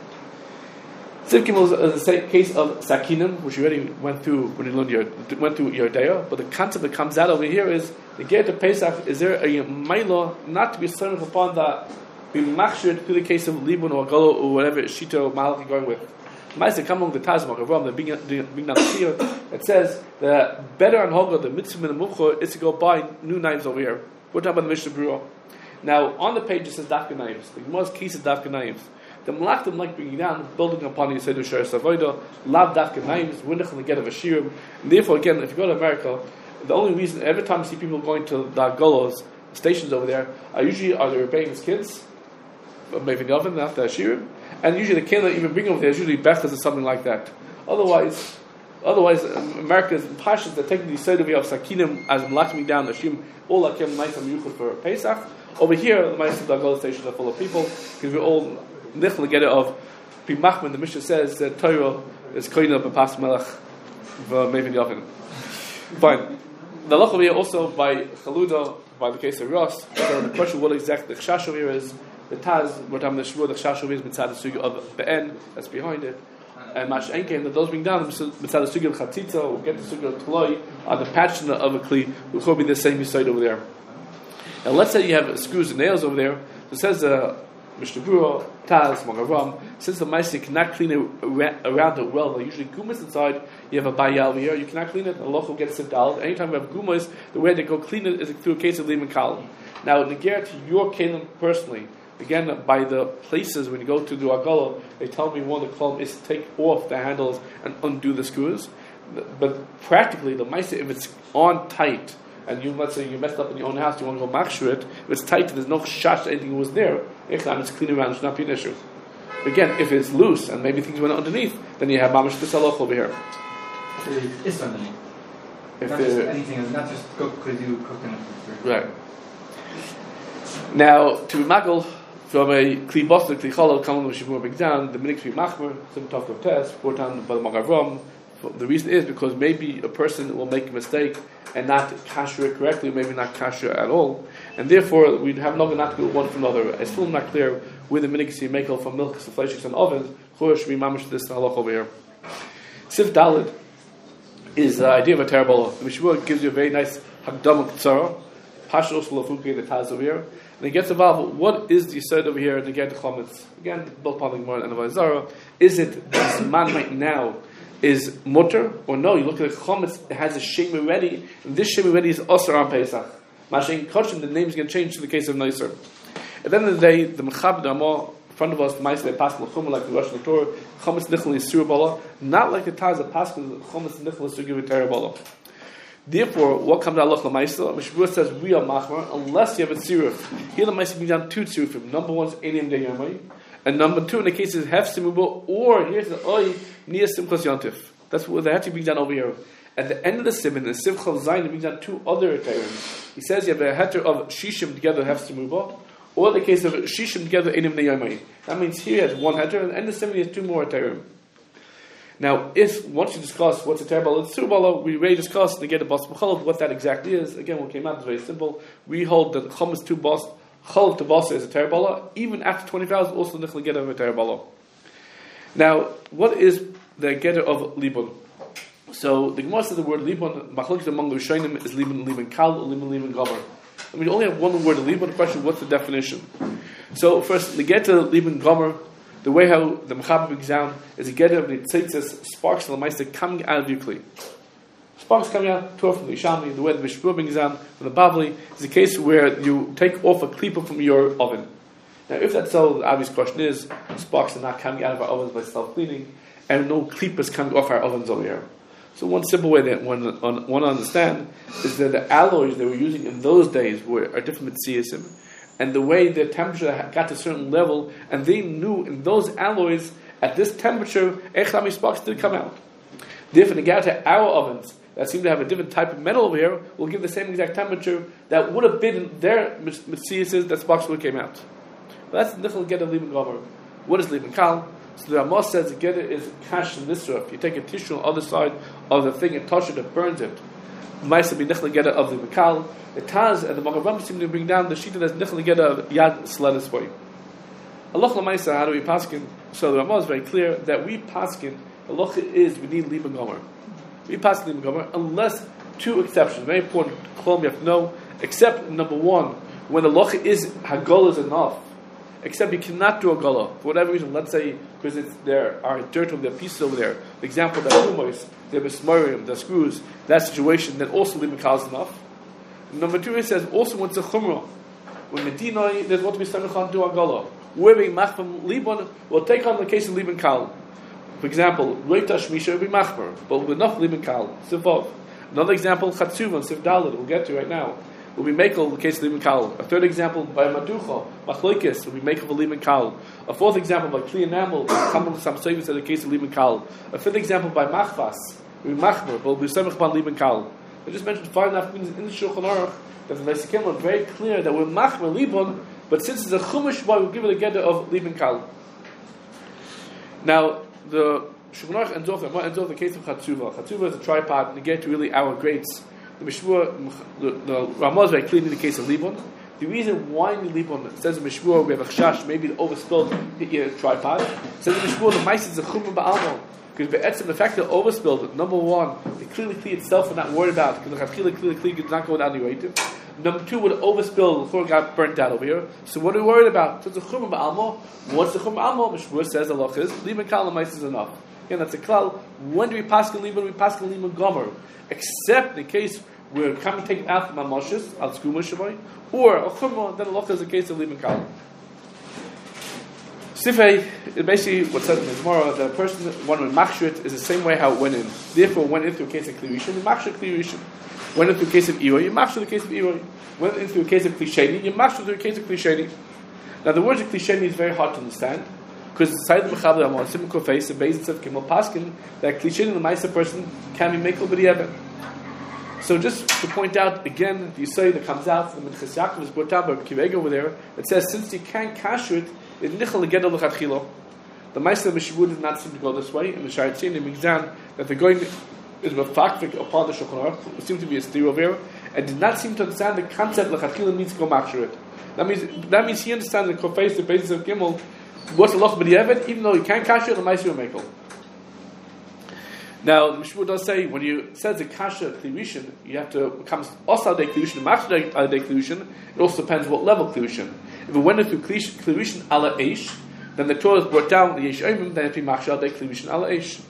Sivkim is the case of sakinim, which we already went through when we went through Yerdea, but the concept that comes out over here is the get to Pesach. Is there a maila not to be certain upon that be machshir to the case of libun or galo or whatever shita or malach you're going with? Ma'aseh come along the Tazmach of Ram, the being not here. It says that better on Hoga the mitzvah and the muchor is to go buy new knives over here. We're talking about the Mishnah Berurah. Now on the page it says dafka knives. The Gemara's case is dafka knives. The Malachim like bringing down, building upon the Yisaidu Sher Savoida, lav dafka names, we're not going to get of a shirim. And therefore, again, if you go to America, the only reason, every time you see people going to the Golos, stations over there, usually are the Rebbeim's kids, maybe the oven, not the shirim, and usually the kid that even bring over there is usually Bechas or something like that. Otherwise, America's pashas that taking the Yisaidu of Sakinim as Malachim down the shirim, all like him nice and yuchud for Pesach. Over here, the Golos stations are full of people, because we're all nichla get it of Bimachman. The Mishnah says that Torah is koina b'pas melech v'mevin yavin. Fine. The halacha over here also by Chaluda, by the case of Ross. So the question what exactly the chashav here is the Taz. What time the shvur the chashav is mitzad the sugi of be'en that's behind it, and mash enkein that those bring down mitzad the sugi of chatzitza or get the sugi of tloi on the patch of a kli which will be the same side over there. Now let's say you have screws and nails over there. It says Mishnah Berurah, Taz, Magavam, since the Maaseh cannot clean it around it well, they're usually gumas inside, you have a bayal here, you cannot clean it, and Allah will get sivdal. Anytime you have gumas, the way they go clean it is through a case of lim and kalim. Now, in the to your kelim personally, again, by the places when you go to do Agala, they tell me one of the kalim is to take off the handles and undo the screws. But practically, the Maaseh, if it's on tight, and let's say you messed up in your own house, you want to go machshir it, if it's tight, there's no shash, anything was there, it's clean around, it should not be an issue. Again, if it's loose and maybe things went underneath, then you have mamash b'saloch over here. It's underneath. If not just anything, not just cooking. Right. Now, to be magal from a kli bos to kli cholol, coming with shivur big down, the minik to be machmer, some talk of test, brought down by the Magavram. The reason is because maybe a person will make a mistake and not kasher it correctly, maybe not kasher at all, and therefore we'd have not to do one from another. It's still not clear where the minik to make from milk, to flesh, and ovens. Chor should be mamish this halach over here. Sif Dalid is the idea of a terrible. The Mishmur gives you a very nice hakdama k'tzara, pashos v'lafuki the taz over here, and it gets involved. What is the yesod over here? And again, the chometz. Again, both upon the Gemara and the Vayzara. Is it this man right now is mutter or no? You look at the chometz; it has a shem already, and this shem already is osar on Pesach. Mashen koshem, the name is going to change to the case of Neiser. At the end of the day, the Mechab Dama in front of us, the Ma'aseh Pascal Chumah, like the Rosh Torah, chometz nichel is surabala, not like the Taz of Pascal chometz nichel is surgiv terabala. Therefore, what comes out of the Ma'aseh? Mishmur says we are machmer unless you have a tziruf. Here the Ma'aseh brings down two tzirufim. Number one is enim deyamai, and number two in the case is hef simubo, or here's the oy nia simchos yontif. That's what they have to bring down over here. At the end of the simon, the simchos zayin, he brings down two other terim. He says you have a heter of shishim together hef simubo, or the case of shishim together enim deyamai. That means here he has one heter, and at the end of the simon he has two more terim. Now, if once you discuss what's a terrible and surabala, we already discussed to get a bas b'cholov what that exactly is. Again, what came out is very simple. We hold that chometz to bas, cholov to bas is a terrible. Even after 24 hours, also nichel get of a terrible. Now, what is the getter of libun? So the Gemara says the word libun. Machlokes among the Rishonim is libun kal or libun gomer. And we only have one word libun. The question: what's the definition? So first, the getter libun gomer. The way how the Mechaber brings down is a getter of the tzeitzes, sparks of the Meister coming out of your kli. Sparks coming out, Torah from the Yishami, the way the Mishpur brings down from the Bavli, is a case where you take off a klipa from your oven. Now, if that's so, the obvious question is, sparks are not coming out of our ovens by self-cleaning, and no klipas coming off our ovens over here. So one simple way that one to understand is that the alloys they were using in those days are different mitziasim, and the way the temperature got to a certain level, and they knew in those alloys, at this temperature, echlami sparks did come out. Therefore, in regard to our ovens, that seem to have a different type of metal over here, will give the same exact temperature that would have been in their mitziases that sparks would have came out. But that's nichel getter liben gomer. What is liben kal? So the Ramos says the getter is kash and nisra. If you take a tissue on the other side of the thing and touch it, it burns it. Might be nichel getter of liben kal. The Taz and the Magavam seem to bring down the sheet that's nichel getter of yad sledis way. Allah l'maisa, how do we paskin? So the Ramos is very clear that we paskin. Allah is we need liben gomer. We paskin liben gomer unless two exceptions. Very important. Klom you have to know. Except number one, when the loch is hagol is enough. Except you cannot do a gala for whatever reason. Let's say because there are dirt over there, pieces over there. The example that humos, the besmarium, the screws, that situation, then also liben kal is enough. Number two, it says also when it's a chumrah, when Medina there's what to be samichan do a gala. Where we machmir liban, we'll take on the case of liben kal. For example, roita shmisha will be machmir, but with enough liben kal. Sivov. Another example, chatzuva, siv dalid. We'll get to right now. Will be makel the case of liben kal. A third example by maducha, machloikis will be makel of liben kal. A fourth example by kli enamel, kamel samsoivus in the case of liben kal. A fifth example by machvas will be machmir, but will be samich upon liben kal. I just mentioned 5.5 minutes in the Shulchan Aruch that the Vesikim are very clear that we're machmir liben, but since it's a chumash, why we'll give it a getter of liben kal. Now the Shulchan Aruch ends off the case of chatzuva. Chatzuva is a tripod, and to get to really our grades. The Mishmur, the Ramah is very clear in the case of Libon. The reason why in Libon, it says in Mishmur, we have a chash, maybe it overspilled the tripod. It says in Mishmur, the mice is a chumra ba'almo. Because the fact that it overspilled, number one, the kli itself we're not worried about, because the kli is not going down the way. Number two, would overspill, the floor got burnt out over here. So what are we worried about? So it's a chumra ba'almo. What's the chumra ba'almo? Mishmur says the loch is, Libon kal mice is enough. Again, that's a klal. When do we pass the Libon? We pass the Libon gomer. Except in the case where it can be taken out from Amashis, al Skuma Shavai, or a Chumrah, then Allah is the case of Liben Kal. Sifei, basically what says in the Gemara, the person, one with Machshrit, is the same way how it went in. Therefore, it went into a case of Kli Rishon, Machshrit Kli Rishon. Went into a case of Iroy, you machshir the case of Iroy. Went into a case of Klisheni, you machshir the case of Klisheni. Now the word of Klisheni is very hard to understand, because the side of the Mechaber Amor, Simon Kofeis, the basis of Kimel Paskin, that Klisheni, the Maisa person, can be Mekel B'di'evet. So just to point out again, the Yisai that comes out from the Minchas Yaakov is brought down by Kivega over there, it says, since you can't kasher it, it's Nichel Legedel L'Chatchilo. The Maisa of Mishavud did not seem to go this way, and the Sharatzin brings down that they're going is mafakvik upon the Shulchan Aruch, it seemed to be a steer over here, and did not seem to understand the concept L'Chatchilo means to go makshir it. That means he understands the Kofeis, the basis of Gimel, what's a loch b'di'evet, even though you can't kasher, the Maisa will make it. Now, the Mishmur does say, when you says the kasha klivishin, you have to become also de klivishin, machshir de klivishin. It also depends what level klivishin. If it went into klivishin ala eish, then the Torah is brought down the yesh oimim, then it be machshir de klivishin ala eish.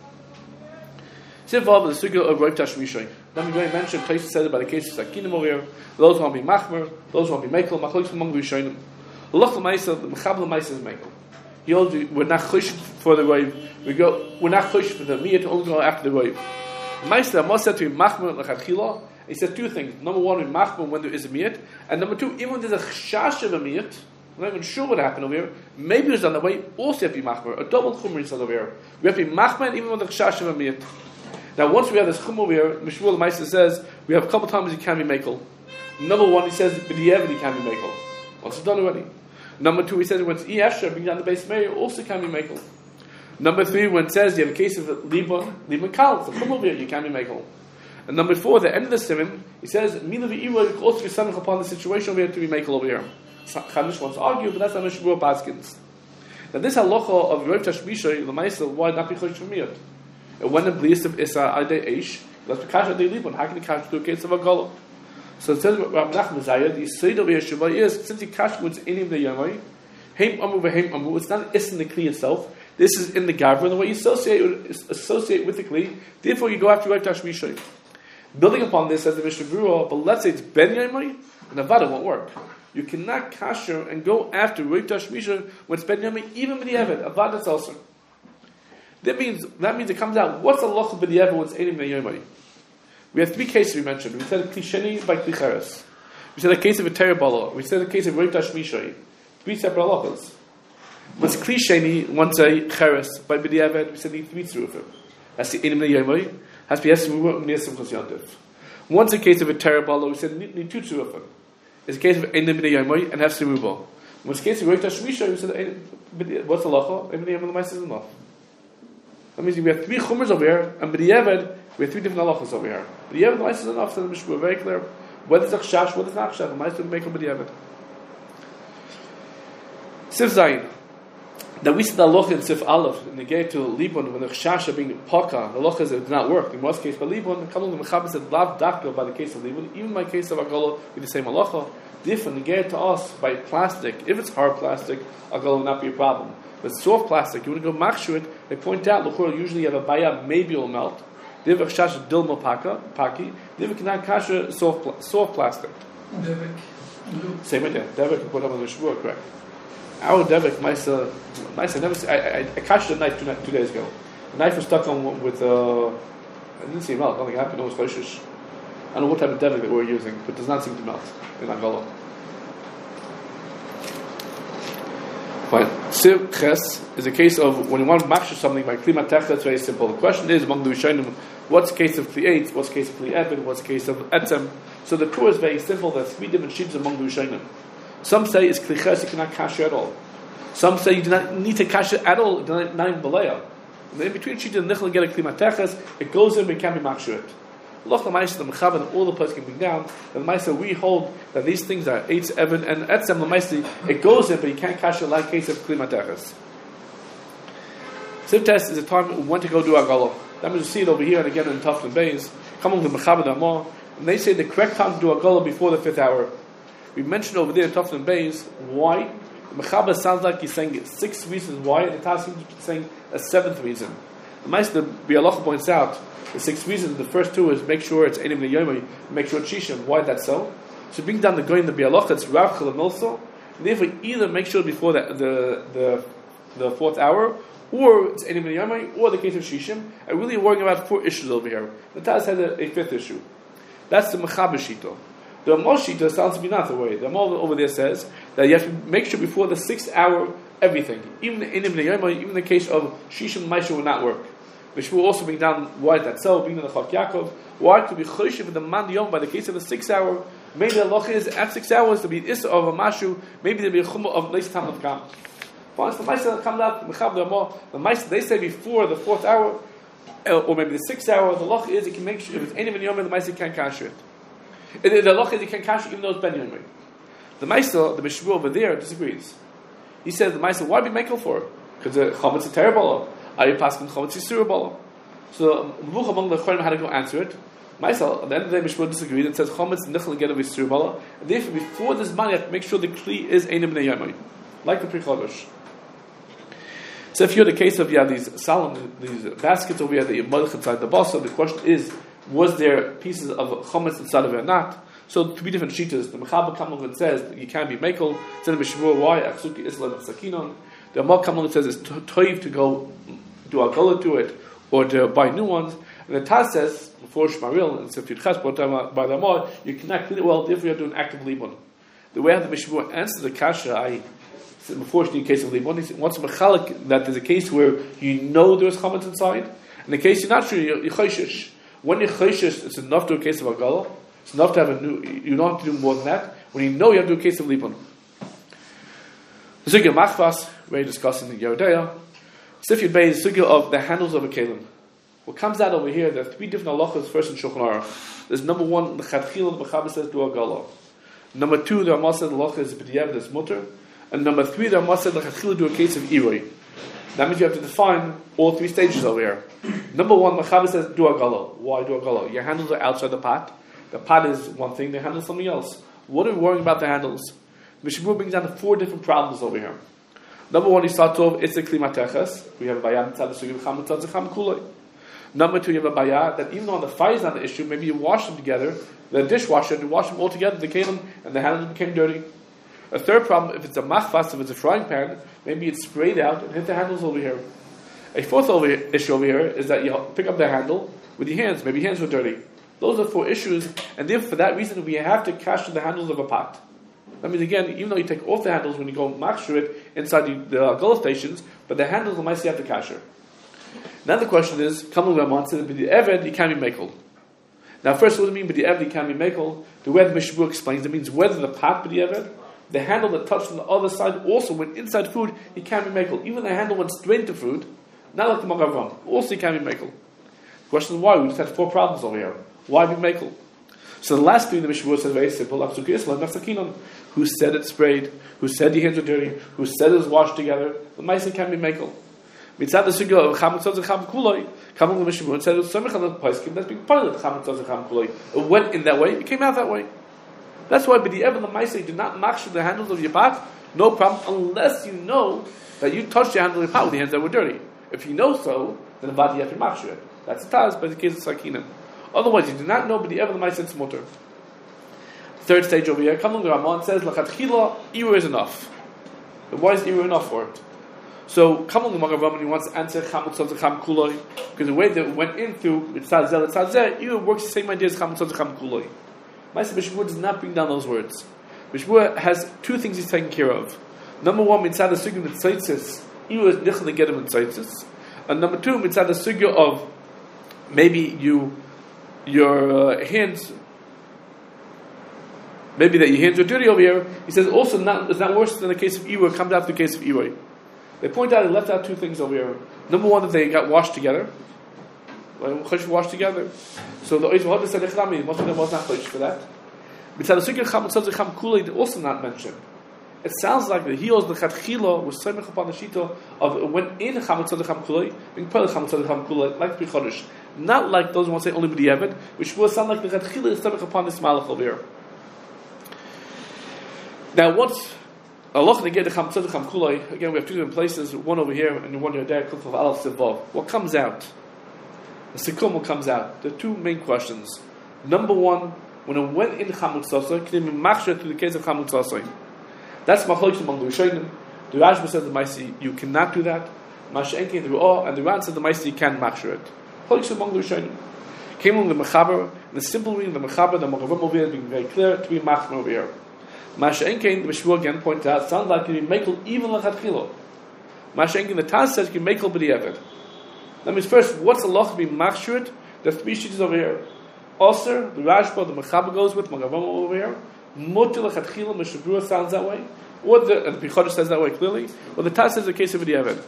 So involved with the sugya of Roiv Tashmishay. Let me go and mention places said by the case of Sakinim over here. Those who want to be machmer, those who want to be mekel, machlokes among the Rishonim. The loch l'maisa, the mechabel l'maisa is mekel. He holds we're not chush for the Roiv. We're not chush for the miyat, only go after the Roiv. Ma'aser must said to be machmer l'chadchila. He said two things. Number one, be machmer when there is a miyat, and number two, even when there's a chash of a miyat, I'm not even sure what happened over here. Maybe it's on the way. Also, have to be machmer. A double chumri is over here. We have to be machmer even with the chash of a miyat. Now, once we have this chum over here, Mishmur the Meister says we have a couple times he can be mekel. Number one, he says b'di'evet he can be mekel. Once it's done already. Number two, he says when it's Esher, bring down the base Mary, also can be mekel. Number three, when it says you have a case of Liban Kal, so come over here, you can be mekel. And number four, the end of the simon, he says Mila v'Ira, you can also be sending upon the situation over here to be mekel over here. Chanish wants to argue, but that's how Mishmur Baskins. Now, this halacha of Roiv Tashmishay, the Meister, why not be chosh from miyat? And when the bliss of Isa Ade Eish, that's the kasha de Liban. How can you kasha to a case of a gala? So it says Rav Nachman Zayah, the Seder of Yeshua is since you kasha with any of the Yamai, Heim Amu v'Heim Amu. It's not is in the kli itself. This is in the gavra. The way you associate with the kli. Therefore, you go after Roiv Tashmishay. Building upon this, as the Mishnah Berurah, but let's say it's Ben Yamai, and Avada won't work. You cannot kasha and go after Roiv Tashmishay when it's Ben Yamai, even b'di'evet. Avada is also. That means it comes out. What's the loch b'di'evet when it's enim v'yomai? We have three cases we mentioned. We said a klisheni by klicheres. We said a case of a terabala. We said a case of Roiv Tashmishay. Three separate halachas. What's klisheni? One's a cheres by b'di'evet. We said need three tzurufim. That's the enim v'yomai. Has to be yesim ruba u'niyasim chosyantiv. One's a case of a terabala. We said need two tzurufim. It's a case of enim v'yomai and has to ruba. What's the case of Roiv Tashmishay? We said what's the lacha? Enim v'yomai is enough. That means we have three chumers over here, and b'di'evet we have three different halachas over here. B'di'evet the Ma'aser is enough, so the Mishmur very clear. Whether it's a chash, whether it's not chash, the Ma'aser will make a b'di'evet. Sif Zayin. Now we said the halacha in Sif Aleph, in the gate to Liban, when the chash are being paka, the halacha did not work. In most cases, by Liban, the Kabbalah the Mechaber said lav dakka by the case of Liban, even by case of Agala, with the same halacha. Different, the gate to us by plastic. If it's hard plastic, Agala will not be a problem. But soft plastic, you want to go machshir it, they point out, usually you have a baya, maybe it'll melt. They have a chash dilma paki. They have a kanan kasha soft plastic. Devik. Same idea. Devik can put up on the shvur, correct. Our devik, I cashed a knife 2 days ago. The knife was stuck on with, I didn't see it melt, nothing happened, it was choshish. I don't know what type of devik that we're using, but it does not seem to melt in Angola. Fine. Siv Ches is a case of when you want to machshir something by Kli Matech, that's very simple. The question is among the Rishonim, what's the case of Kli Eitz, what's the case of Kli Eben, what's the case of Etzem? So the Torah is very simple. There's three different sheets among the Rishonim. Some say it's Kli Ches, you cannot kasher at all. Some say you do not need to kasher at all, not even Balea. And in between sheets and Nichel get a Kli Matech, it goes in, but it can't be machshir it. Loch the Ma'aser, the Mechaber, and all the places can bring down. And the Ma'aser, we hold that these things are Eitz, Evan, and Etzem. The Ma'aser, it goes in, but you can't cash it like case of Kli Matechas. Siv Test is a time when to go do Agala. That means you see it over here and again in Tufton Bays. Come on to Mechaber Damah, and they say the correct time to do Agala before the 5th hour. We mentioned over there in Tufton Bays why. The Mechaber sounds like he's saying 6 reasons why, and the Taz seems to be saying a 7th reason. The Ma'aser, the Bialocha points out, the 6 reasons, the first 2 is make sure it's Enim L'Yomai, make sure it's Shishim. Why that's so? So bring down the Goyin, the Bialocha, it's Rav Chel and Milso, and therefore either make sure before the 4th hour, or it's Enim L'Yomai, or the case of Shishim, and really worrying about 4 issues over here. The Taz had a 5th issue. That's the Mechaber Shita. The Ramah Shita sounds to be not the way. The Ramah over there says that you have to make sure before the 6th hour, everything. Even in the case of Shishim Maisha will not work. Which will also bring down why that so, being in the Chav Yaakov, why to be Choshev in the Man Yom by the case of the 6th hour. Maybe the loch is at 6 hours to be Issa of a Mashu, maybe there be a Chumah of Leis Tam of Kam. Once the Maisa comes out, the Maisa, they say before the 4th hour, or maybe the 6th hour, the loch is, you can make sure, if it's any Ben Yom, the Maisa can't cash it. The loch is, you can't cash it even though it's Ben Yom. The Maisa, the Mishbu over there, disagrees. He says, the Maisa, why be Mekel for? Because the Chametz is terrible. Are you passing Chametz Yisur Bala? So, Mvuch among the Cholim had to go answer it. Myself, at the end of the day, Mishmur disagreed and says Chometz Nichel get of Yisur Bala. And therefore, before this money, you have to make sure the Kli is Einim Bnei Yomai. Like the Pre-Chodesh. So if you're the case of, these salam, these baskets over here that you mulch inside the basa, the question is, was there pieces of Chometz inside of it or not? So, 3 different shitas. The Mechaber Kamlon says that you can't be Mekel. Instead of Mishmur, why? Aksuki Islam and Sakinon. The Amal Kamlon says it's toiv to go do a gullah to it, or to buy new ones. And the Taz says, before Shmaril, and Sif Yudches, by the Amal, you cannot clean it well if you have to do an active libon. The way how the Mishmur answers the Kasha, I said unfortunately in case of libon, he said, once Mechalik, that there's a case where you know there's chametz inside, in the case you're not sure, you're choishish. When you're choishish, it's enough to do a case of a gullah, it's enough to have a new, you don't have to do more than that. When you know you have to do a case of libon. The Sugya Machvas, we're discussing in Yerodea. Sif Yud Bey is the Sugya of the handles of a kelim. What comes out over here, there are 3 different halachas first in Shulchan Aruch. There's number 1, the Chadchil, the Mechaber says, do a gullah. Number 2, the Ramah says, the halacha is b'diavad, there's mutter. And number 3, the Ramah said, the Chadchil, do a case of iroi. That means you have to define all 3 stages over here. Number 1, the Mechaber says, do a gullah. Why do a gullah? Your handles are outside the pot. The pot is one thing, the handle is something else. What are we worrying about the handles? Mishmur brings down 4 different problems over here. Number 1, he starts off, it's a klimateches. We have a bayah mitzad the sugim cham mitzad zecham kuloi. Number 2, you have a bayah that even though the fire is not the issue, maybe you wash them together, the dishwasher, and you wash them all together, the kelim, and the handles became dirty. A third problem, if it's a machvas, if it's a frying pan, maybe it's sprayed out and hit the handles over here. A 4th issue over here is that you pick up the handle with your hands. Maybe your hands were dirty. Those are 4 issues, and therefore for that reason we have to cash the handles of a pot. That means again, even though you take off the handles when you go machshir it inside the gullah stations, but the handles of mice you have to kasher. Now the question is, coming to Ramon said, the eved you can't be mekel. Now first, what does it mean? But the eved you can't be mekel. The way the Mishmur explains it means whether the pot but the eved, the handle that touched on the other side also went inside food, he can't be mekel. Even the handle went straight into food, not like the Magavam, also he can't be mekel. The question is why? We just had 4 problems over here. Why be mekel? So the last 3 the Mishmur says very simple. Who said it sprayed? Who said your hands were dirty? Who said it was washed together? The Maisa can't be mekel. Mitzad the sugya of chametz and cham kuloi. Coming the Mishmur and said it was samech on the paiskim. That's being part of the chametz and cham kuloi. It went in that way. It came out that way. That's why by the ever the Maisa do not machshir the handles of your pot. No problem unless you know that you touched your handle of your pot with your hands that were dirty. If you know so, then about you have to machshir it. That's the taz by the case of sakinim. Otherwise, you do not know, but the ever the Maisa it's mutter. 3rd stage over here, Kamlon the Ramon says, Lachatchila, Iru is enough. Why is Iru enough for it? So, Kamlon the Magavam, he wants to answer Chamut Tzad Cham Kuloi, because the way that it went in through Mitzad Zel, Mitzad Zel, Iru works the same idea as Chamut Tzad Cham Kuloi. Maisa Mishmur does not bring down those words. Mishmur has 2 things he's taking care of. Number 1, Mitzad the Sugya Mitzaitzis, Iru is Nichel to get him Mitzaitzis. And number 2, Mitzad the Sugya of maybe your hands, maybe that your hands are dirty over here. He says also it's not worse than the case of Iru. It comes out the case of Iru. They point out they left out 2 things over here. Number 1, that they got washed together. Washed together. So the Oiz said most of them was not chosh for that. Mitzad the Sugya Cham Tzad Cham Kulei they also not mentioned. It sounds like the heels the Chadchila was semech upon the shita of it went in Cham Tzad Cham Kulei, being part of Cham Tzad Cham Kulei, like the Chodesh. Not like those who want to say only b'diavad, which will sound like the Chadchila is semech upon this malach over here. Now, once Allah to get the Cham Tzad Cham Kulei, again we have 2 different places, one over here and one over there, Kuf of Aleph Sivav. What comes out? The Sikum what comes out. There are 2 main questions. Number 1, when it went in Chamut Tzasoi, can it be machshir to the case of Chamut Tzasoi? That's machlokes among the Rishonim. The Rashba says the Maisi you cannot do that. Masha'enki the Ru'ah, and the Ran says the Maisi you can machshir it. Machlokes among the Rishonim. Came along the Mechaber, And the simple reading of the Mechaber, the Magavam over here is being very clear to be Machmer over here. Masha Enkein, the Meshvur again points out, sounds like you can be Mekel even L'Chatchila. Masha Enkein, the Taz says you can Mekel B'di'evet. That means first, what's the loch to be Machshurit? There's three sheets over here. Osir, the Rashba, the Mechaber goes with, Magavam over here. Mutter L'Chatchila, Meshavur sounds that way. Or and the Pichodesh says that way clearly. Or the Taz says the case of B'di'evet.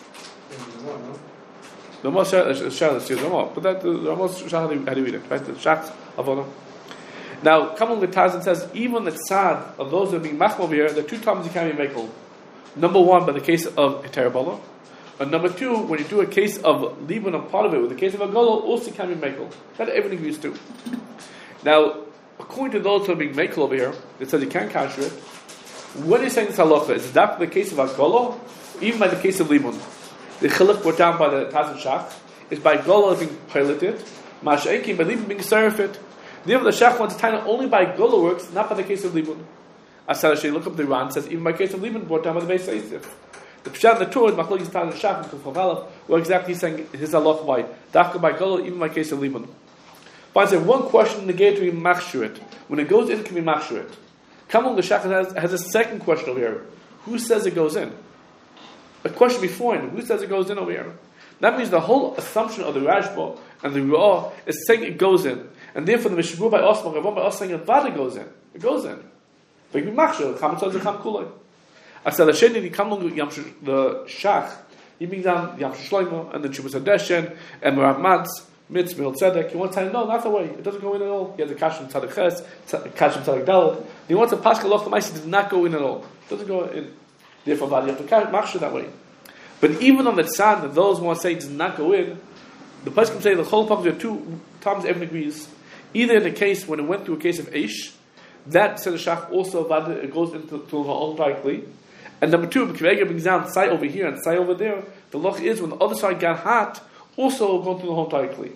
The Ramos Shach is Ramos, but that the Ramos Shach how do you read it? Right, the Shach Avodah. Now, come on the Taz and says even the tzad of those that are being machmor over here, there are two times you can't be mekel. Number one, by the case of Heterabala, and number two, when you do a case of Liban and part of it, with the case of Agolo, also can't be mekel. That everything agrees to. Now, according to those who are being mekel over here, it says you can't capture it. When you're saying this halacha, is that for the case of Agolo, even by the case of Liban? The chiluk brought down by the Taz and Shach is by Golo being piloted, Masha'ekim by Liban being serifit. Therefore, the Shach wants to tie it only by Golo works, not by the case of Liban. As Sarashay look up the Iran says even by the case of Liban brought down by the Beis Yosef. The Pshat and the Torah, Machlokes Taz and Shach and Kufalaf, where exactly he's saying his halach by Dafka by Golo, even by the case of Liban. But I say one question negated to be machshurit. When it goes in, it can be machshurit. Come on, the Shach has a second question over here. Who says it goes in? A question before him. Who says it goes in over here? That means the whole assumption of the Rashba and the Ru'ah is saying it goes in. And therefore the Mishabur by us, Magavam by us saying it goes in. It goes in. But you machshir, Chamatzah is a Cham Kulay. I said, the come along the Shach, he brings down Yam Shlomo and the Chubas Hadeshen and Merav Mats, Mitz, Mil Tzedek. You want to say, no, not the way. It doesn't go in at all. He has a Kashim Tzadek Ches, Kashim Tzadek Dalad. He wants a Pascha Loch Lamaisi, does not go in at all. It doesn't go in. Therefore, you have to machshir that way. But even on the tzad that those who want to say does not go in, the person can say the whole part of two times everyone agrees. Either in the case when it went through a case of Eish, that said the Shach also it goes into the own directly. And number two, Kivega brings down side over here and side over there. The loch is when the other side got hot, also going through the whole directly.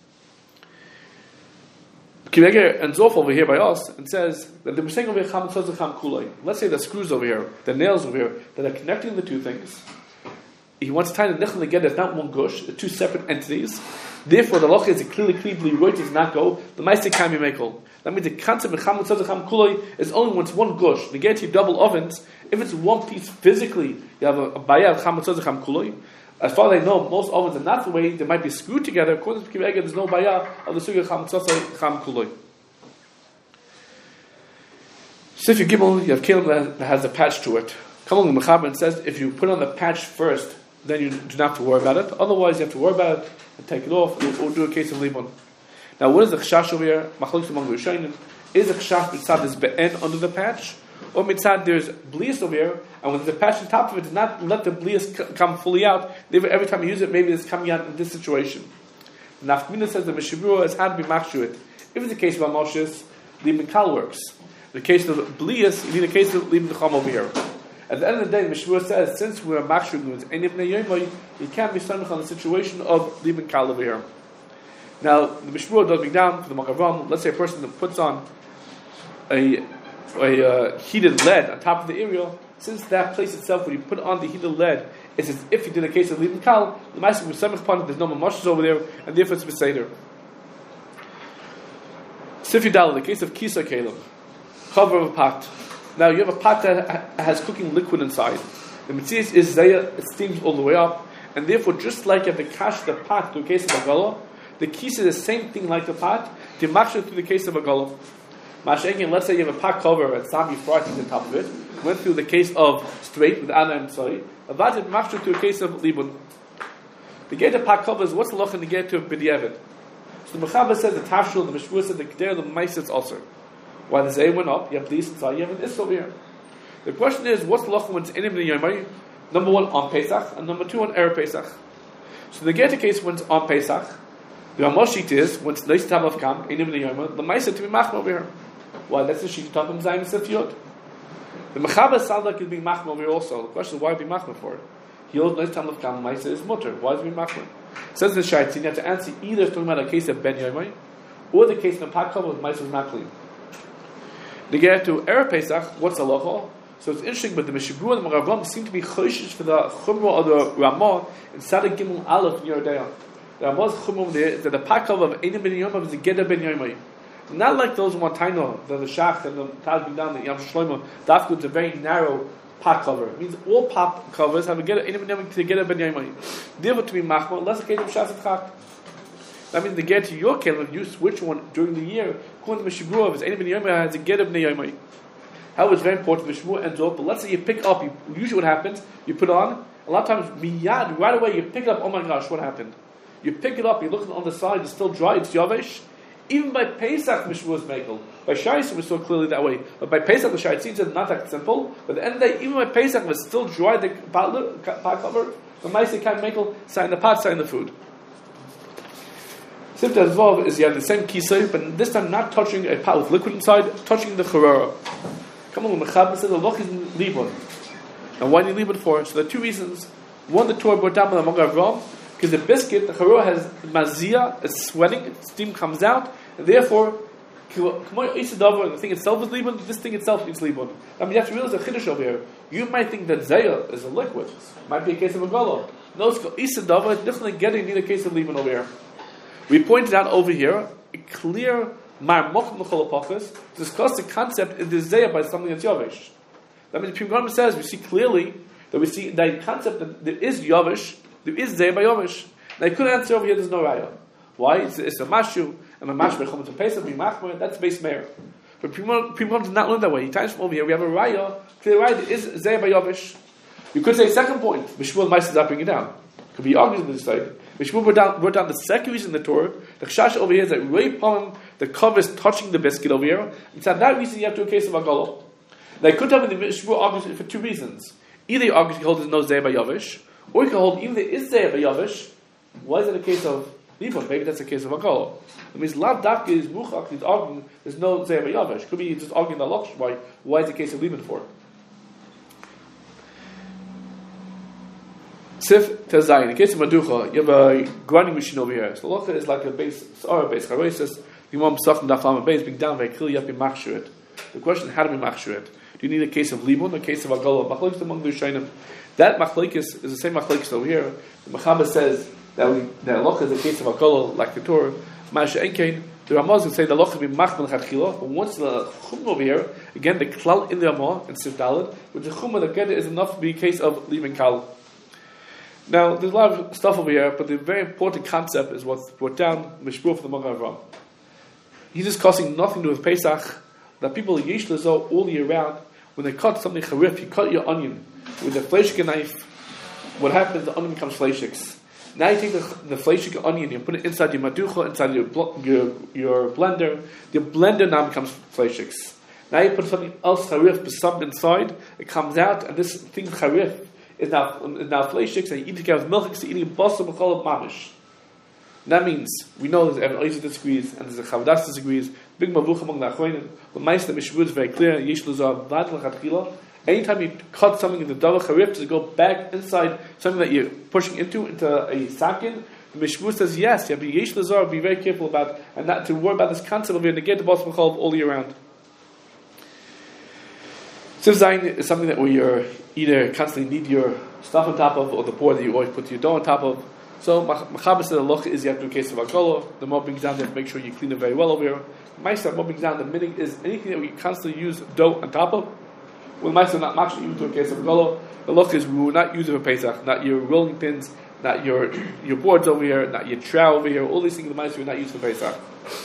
Kivega ends off over here by us and says that they were saying over here Cham Tzaz Cham Kulay. Let's say the screws over here, the nails over here, that are connecting the two things. He wants to tie the nichel together. It's not one gush. It's two separate entities. Therefore, the loch is clearly right does not go. The meister can be mekel. That means the concept of cham tzad cham kuloi is only when it's one gush. They get you double ovens. If it's one piece physically, you have a bayah of cham tzad cham kuloi. As far as I know, most ovens are not the way. They might be screwed together. According to Kiv Ega, there's no bayah of the sugya cham tzad cham kuloi. So if you gimel, you have kelim that has a patch to it. Come along the Mechaber and says if you put on the patch first, then you do not have to worry about it. Otherwise, you have to worry about it and take it off, or do a case of Liban. Now, what is the chashash over here? Machlokes among the Rishonim. Is the chashash mitzad is be'en under the patch, or mitzad there's blias over here, and when the patch on top of it does not let the blias come fully out. Every time you use it, maybe it's coming out in this situation. Nafmina says the Mishabura has had to be machshuit. If it's a case of Amoshes, Liban Kal works. The case of blias, you need a case of Liban Cham over here. At the end of the day, the Mishmur says, since we're machshur you can't be samich on the situation of Liban Kal over here. Now, the Mishmur does bring down for the Magavam, let's say a person that puts on a heated lead on top of the aerial, since that place itself, when you put on the heated lead, it's as if you did a case of Liban Kal, the Ma'aseh was samich upon it, there's no mamashas over there, and therefore it's Beseder. Sifri Dal, the case of Kisa Kalim, cover of a pot. Now you have a pot that has cooking liquid inside. The mitzvah is there; it steams all the way up, and therefore, just like at the kash the pot to a case of a gala, the kisa is the same thing like the pot to machshir to the case of a gala. Masha'egin, let's say you have a pot cover and sami fried on the top of it, went through the case of straight with Anna and Sorry, about it machshir to a case of libun. The get the pot cover is what's the loch in the get to b'diavad. So the Mechaber says the tafshul, the Mishmur said the k'der, the ma'asetz also. While the Zay went up, you have these inside, you have an Is over here. The question is, what's the loch when it's in the Yomai? Number one, on Pesach, and number two, on Erev Pesach. So the get case when it's on Pesach, the Ramoshit is, when it's nice to have kam, in the Yomai, the Maisa to be machma over here. Why? That's the sheet top of Zayin Sefiyot. The Mechaber sounds like he's being machma over here also. The question is, why be machma for it? He holds nice time of kam, Maisa is mutter. Why is he being machma? Says the Shaitzin, you have to answer either if talking about a case of Ben Yomai, or the case of the pot cover with Maisa is not clean. To get to Erev Pesach, what's the lochol? So it's interesting, but the Mishibur and the Maravam seem to be choshish for the Chumrah or the Ramah inside of Gimel Aleph in Yerodea. The Ramaz Chumum there that the pat cover of Einim ben Yom is the Geder ben Yomai. Not like those one Taino, the Shach and the Tal bin Dan, the Yam Shlomo. That is a very narrow pat cover. It means all pat covers have a Geder Einim ben Yom to the Geder ben Yomai. Therefore, to be Machma, less a case of Shas Chak. That means the get to your kelim, if you switch one during the year, according to Mishibru, if it's Einim ben Yomai, has a Geder ben Yomai. How it's very important, Mishibru ends off, but let's say you pick up, usually what happens, you put on, a lot of times, miyad, right away, you pick it up, oh my gosh, what happened? You pick it up, you look on the side, it's still dry, it's Yavesh. Even by Pesach, Mishmur was Mekel. By Shais, it was so clearly that way. But by Pesach, the Shai, it seems not that simple. But at the end of the day, even by Pesach, it was still dry, the pot cover. The Maisi can't Mekel, sign the pot, sign the food. Sifta Zvav is you have the same kisei, but this time not touching a pot with liquid inside, touching the Charara. Come on, Mechab says the loch is Libon. And why do you leave it for? So there are two reasons. One, the Torah brought down by the Magen Avraham, because the biscuit, the charua has mazia, it's sweating, steam comes out, and therefore, the thing itself is libun, this thing itself is libun. I mean, you have to realize a chiddush over here. You might think that zayah is a liquid. It might be a case of a golo. No, it's called isa davar, it's definitely getting in a case of libun over here. We pointed out over here a clear marmok mecholopachas to discuss the concept of the zayah by something that's yavish. That means the Pim says we see clearly that we see that concept that there is yavish, there is zeh by yavish. Now you could answer over here. There's no raya. Why? It's a mashu and a mash bechom to pesach b'machmer. That's base meir. But Pim does not learn that way. He ties from over here. We have a raya. Clear raya. There is zeh by yavish. You could say second point. Mishmul Ma'is is not bringing it down. Could be argued on this side. Mishmul brought down the second reason in the Torah. The chash over here is that Rei Palm, the cover is touching the biscuit over here. And so that reason you have to do a case of agalo. Now you could tell me the Mishmul argues for two reasons. Either he argues he holds there's no zeh by yavish, or you can hold even there is zeh by yavish. Why is it a case of libon? Maybe that's a case of agalo. It means lav dafka is muchak. He's arguing there's no zeh by yavish. Could be just arguing the loch. Why is the case of libon for? Sif Tezayin. In the case of Maducha, you have a grinding machine over here. So Locha is like a base, or a base. Charoy says, you want Pesach and Daflam base, being down very clearly, you have to be machshir it. The question, how do we machshir it? Do you need a case of Libun, a case of Agala? Machlokes among the Shainim. That Machlokes is the same Machlokes over here. The Mechaber says that Locha is a case of Agala, like the Torah. Masha Enkein, the Ramaz would say the Locha be Machman Chachila, but once the Chum over here, again, the Klal in the Ramah, and Sif Dalad, with the Chum the Geda is enough to be a case of leaving Kal. Now, there's a lot of stuff over here, but the very important concept is what's brought down Mishpur from the Magen Avraham. He's discussing nothing to do with Pesach, that people yesh lezo all year round, when they cut something charif, you cut your onion with a fleshik knife, what happens, the onion becomes fleshiks. Now you take the fleshik onion, you put it inside your maducha, inside your blender, the blender now becomes fleshiks. Now you put something else charif, besam inside, it comes out, and this thing charif, is now fleshiks, and you eat together with milk, so you're eating basar b'chol mamish. That means, we know there's Evan Oizer disagrees, and there's a Chavadas disagrees, big mavuch among the Achronim, but Ma'is the Mishmur is very clear, Yesh Luzar, Vlad L'chatchila, anytime you cut something in the Davar Charif to go back inside something that you're pushing into a sakin, the Mishmur says yes, you have to be Yesh Luzar, be very careful about, and not to worry about this concept of you negate the basar b'chol all year round. Siv Zayin is something that we either constantly need your stuff on top of, or the board that you always put your dough on top of. So Machaber said the loch is you have to do a case of agolo. The more brings down, you have to make sure you clean it very well over here. Ma'aser, more brings down, the meaning is anything that we constantly use dough on top of. Well, Ma'aser not much even to a case of agolo. The loch is we will not use it for Pesach, not your rolling pins, not your boards over here, not your trowel over here. All these things the Ma'aser will not use for Pesach.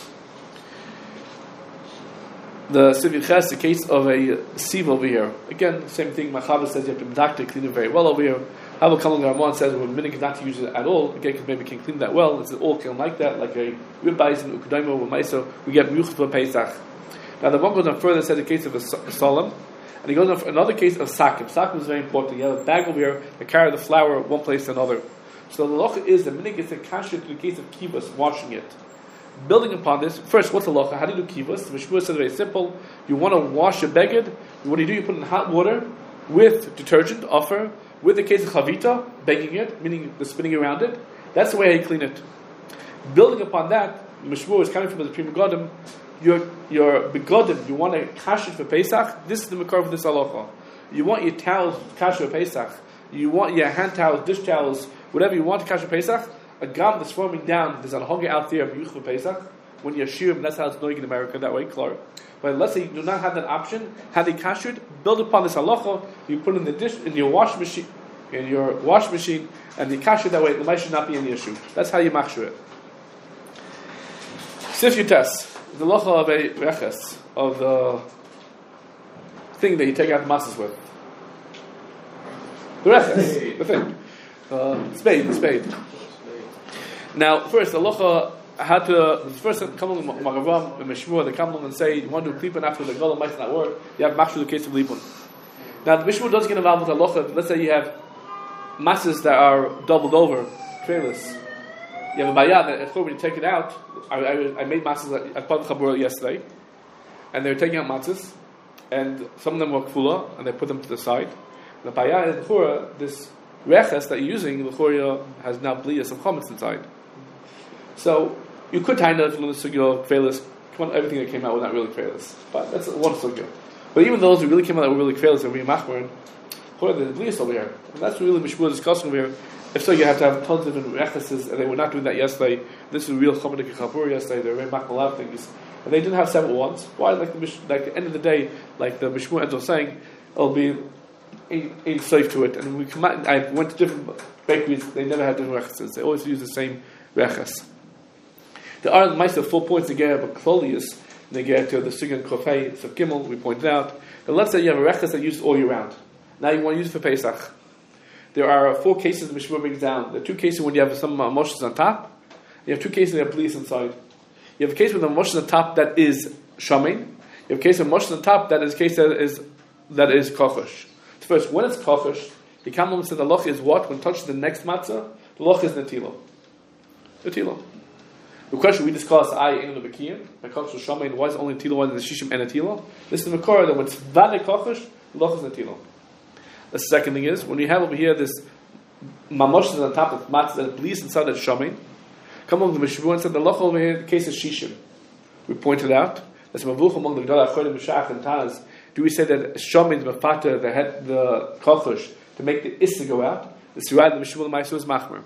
The Sivir Ches, the case of a sieve over here. Again, same thing. Machaber says you have to doctor clean it very well over here. Hava Kamal Ramon says we're minhag not to use it at all. Again, because maybe we can clean that well. It's all clean like that, like a ribeyes and ukdaimo with maiso. We get miyuch for Pesach. Now the one goes on further. Says the case of a solemn, and he goes on for another case of sakim. Sakim is very important. You have a bag over here that carry the flour one place to another. So the locha is the minhag is a kasher to the case of kivas, washing it. Building upon this, first, what's the locha? How do you do kivas? The Mishmur says very simple. You want to wash your beged. What do? You put it in hot water with detergent, offer, with the case of chavita, baking it, meaning the spinning around it. That's the way I clean it. Building upon that, Mishmur is coming from the Prima Godim. Your begodim, you want to kash it for Pesach. This is the makar for this halacha. You want your towels kash for Pesach. You want your hand towels, dish towels, whatever you want to kash for Pesach. a gam that's swarming down, there's a hunger out there of Yuchva Pesach, when you're shirim, that's how it's knowing in America that way, klar. But let's say you do not have that option, had they kashrut, build upon this halacha, you put in the dish, in your wash machine, and the kashrut that way, the might should not be any issue. That's how you machshur it. Sif Yutes, the halacha of a reches, of the thing that you take out the matzahs with. The reches, the thing. The spade. Now, first, the halacha had to first come along Magavam and Mishmur. They come along and say, you want to do klipon after the golem might not work. You have machshur the case of klipon. Now, the Mishmur doesn't get involved with halacha. Let's say you have matzahs that are doubled over, trailers. You have a bayad that when you take it out. I made matzahs at Pad Chabura yesterday, and they were taking out matzahs, and some of them were kfula, and they put them to the side. And the bayad in Chura, this reches that you're using, the Chura has now bleed some chametz inside. So you could kind of learn the sugya kvelis. Everything that came out was not really kvelis, but that's one sugya. But even those who really came out that were really kvelis, that were machmarin, there's blias over here. And that's really Mishmur discussing over here. If so, you have to have tons of different recheses, and they were not doing that yesterday. This was real Chomedik Chabur yesterday. They were very machmal a lot of things, and they didn't have separate ones. Why? Like the end of the day, like the Mishmur ends up saying, it'll be ain't safe to it. And we come out, I went to different bakeries. They never had different recheses. They always use the same reches. There are the full points to get about Clolius, and they get to the Sigan Kofei, so Gimel, we pointed out. But let's say you have a reches that used all year round. Now you want to use it for Pesach. There are 4 cases the Mishmur brings down. There are 2 cases when you have some moshes on top. You have 2 cases that have blias inside. You have a case with the moshes on top that is shamin. You have a case with moshes on top that is a case that is kochush. First, when it's kochush, the Kamlam said the loch is what? When it touches the next matzah, the loch is netilo. Netilo. The question we discussed, I in the Bekiyim, when it comes to shamin, why is only netilo, why is the shishim and netilo? This is the Makor that when it's vade kochush, the loch is netilo. The second thing is, when we have over here this mamosh on top of matzah that bleeds inside that shamin, come along the Mishmur and said the loch over here, the case is shishim. We pointed out, that's mavuch among the Gdala Chodim Meshach and Taz. Do we say that shamin is mafata, the kochush, to make the issa go out? The Sirad, the Mishmur, the Ma'aser is machmer.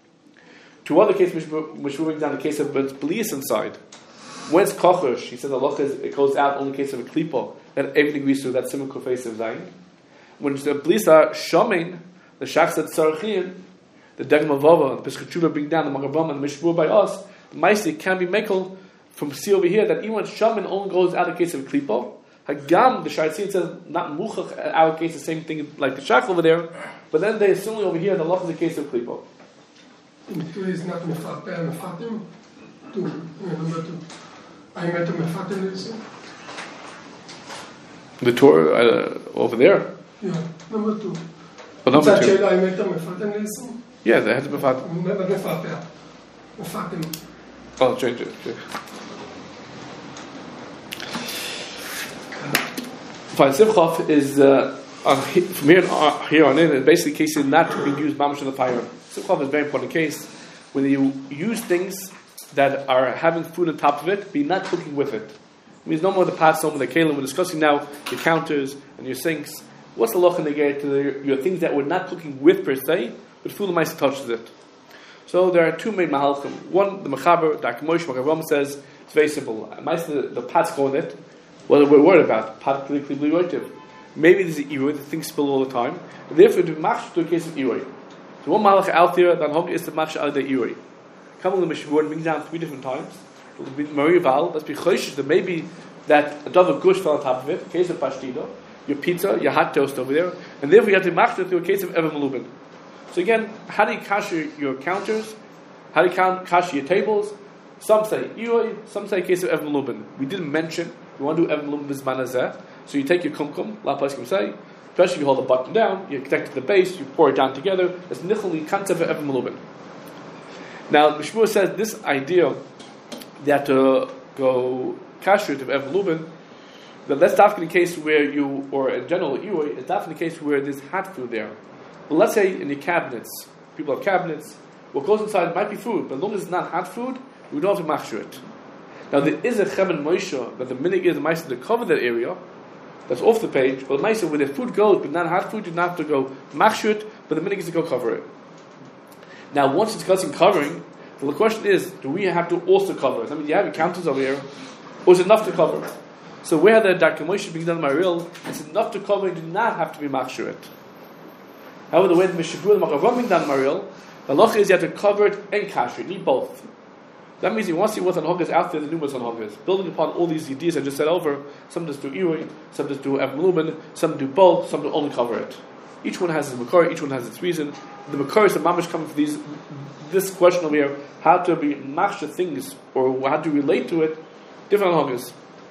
2 other cases, Mishmur brings down the case of bleeds inside. When it's kochush, he said the loch is, it goes out only in case of a klipo, that everything agrees to that simon kofes of zayin. When the blias are shamin, the shach said tzarachin, the degem avava, the Pesach bring down the Magavam and the Mishmur by us, the Maisi can be mekel from see over here that even when shamin only goes out in case of klipo, hagam the shaitzin says not muchach our case the same thing like the shach over there, but then they assume over here the loch is the case of klipo. 2 is not mefater mefatim. 2 number 2. I met a mefatim also. The Torah over there. Yeah, number 2. Oh, number 2. Yeah, they had to mefater. I'll change it. Fine. Simchov is from here on in. It's basically a case of not being used mamash in the fire. Simchov is a very important case when you use things that are having food on top of it, but you're not cooking with it. It means no more the pots, no more the kalim. We're discussing now your counters and your sinks. What's the loch in the gate to your things that we're not cooking with per se, but food and mice touches it? So there are 2 main mahalchim. One, the mechaber, the Akamosh Magavam says it's very simple. Mice the pots go in it. What we're worried about, pot kli. Maybe there's an iroi, the things spill all the time, and therefore the machsh to a case of iroi. So one malach out there that hog is the machsh out of the iroi. Come on the Mishmur brings down 3 different times. It'll be Maria Val. Let's be choishish that maybe that a dove of gush fell on top of it. Case of pashtido, your pizza, your hot toast over there, and therefore you have to machsh through a case of evan malubin. So again, how do you kasher your counters? How do you kasher your tables? Some say iroi, some say case of evan malubin. We didn't mention we want to do evan malubin bizmanazeh. So you take your kumkum, la paskim say, especially you hold the button down, you connect to the base, you pour it down together. It's nichli concept of evan malubin. Now, Mishmur says this idea that to go kasher to Evan Lubin, that that's definitely the case where you, or in general, it's definitely the case where there's hot food there. But let's say in your cabinets, people have cabinets, what goes inside might be food, but as long as it's not hot food, we don't have to machshur it. Now, there is a Chemen Moshe that the minig is the Meister to cover that area, that's off the page, but the Meister, where the food goes, but not hot food, you don't have to go machshur it, but the minig is to go cover it. Now, once discussing covering, the question is, do we have to also cover it? I mean, you have counters over here, or is it enough to cover it? So where the Darkamosh being done Maril, it's enough to cover, you do not have to be machshir it. However, the way the Mishabur and Makavam being done Maril, the loch is you have to cover it and kasher. You need both. That means you want to see what's on Hogas out there, the numerous on Hogas. Building upon all these ideas I just said over, some just do Irui, some just do Evmelumen, some do both, some do only cover it. Each one has its Makar, each one has its reason. The Makar is the mamish coming for this question over here, how to be machshir things, or how to relate to it, different Hogas.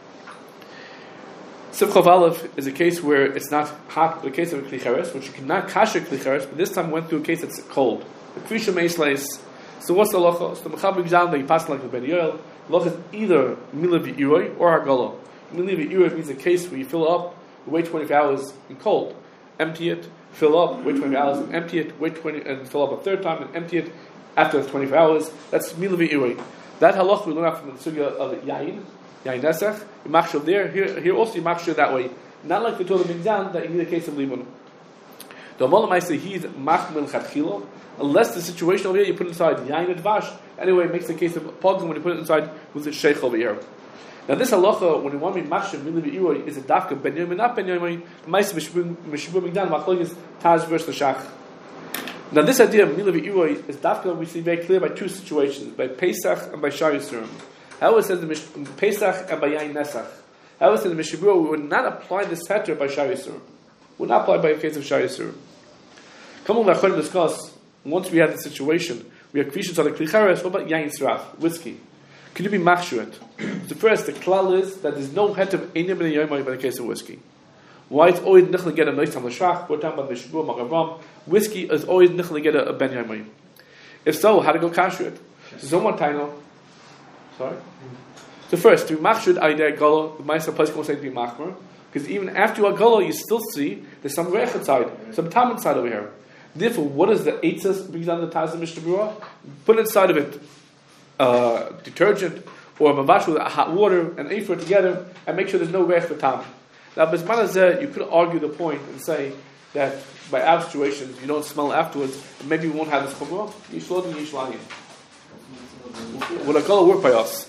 Sivchav Aleph is a case where it's not hot, but a case of a klicheres, which you cannot kasher klicheres, but this time went through a case that's cold. The Krisha Meisleis. So what's the locha? So the Mechaber exam that you pass like the Ben Yoel. The locha is either Mila v'iroi or Hargala. Mila v'iroi means a case where you fill up, wait 24 hours in cold, empty it, fill up, wait 24 hours and empty it, wait 20 and fill up a third time and empty it after 24 hours. That's Mila v'iroi. That halach we learn out from the sugya of Yain Nesach. You machshir there. Here also you machshir that way. Not like the Torah down that you need a case of Libun. The Amalam say he's machmil chatchilo. Unless the situation over here you put inside yain advash, anyway, it makes the case of pogum when you put it inside with the sheikh over here. Now this halacha, when you want me mashim mili v'iroi, is a dafka ben yomin not ben yomin. The ma'aseh mishbu migdan machlokes taz versus the shach. Now this idea of mili v'iroi is dafka we see very clear by two situations, by Pesach and by Shar Yisurim. How it says in Pesach and by yain nesach. How it says in Mishabur we would not apply this heter by Shar Yisurim. Would not apply by a case of Shar Yisurim. Come on, we're discuss. Once we had the situation, we have krishas on the klicheres. What about yain sraf, whiskey? Can you be machshir it? So first, the klal is that there's no het of enim ben yoyimai by the case of whiskey. Why it's always nichel get a nice on the shach? We're talking about the shibur magavam. Whiskey is always nichel get a ben yoyimai. If so, how to go kasher it? So someone taino. Sorry. So first, to be machshir idea golo, the ma'aser place will say to be machmer, because even after you are golo, you still see there's some reich inside, some tam inside over here. Therefore, what is the eitzas brings on the Taz Mishnah? Put inside of it detergent or mavash with hot water and afer together and make sure there's no reich for tam. Now, Bismanazeh, you could argue the point and say that by our situations, you don't smell afterwards, and maybe we won't have this chumrah. Yishlod and Yishlayim. Would a gola work by us?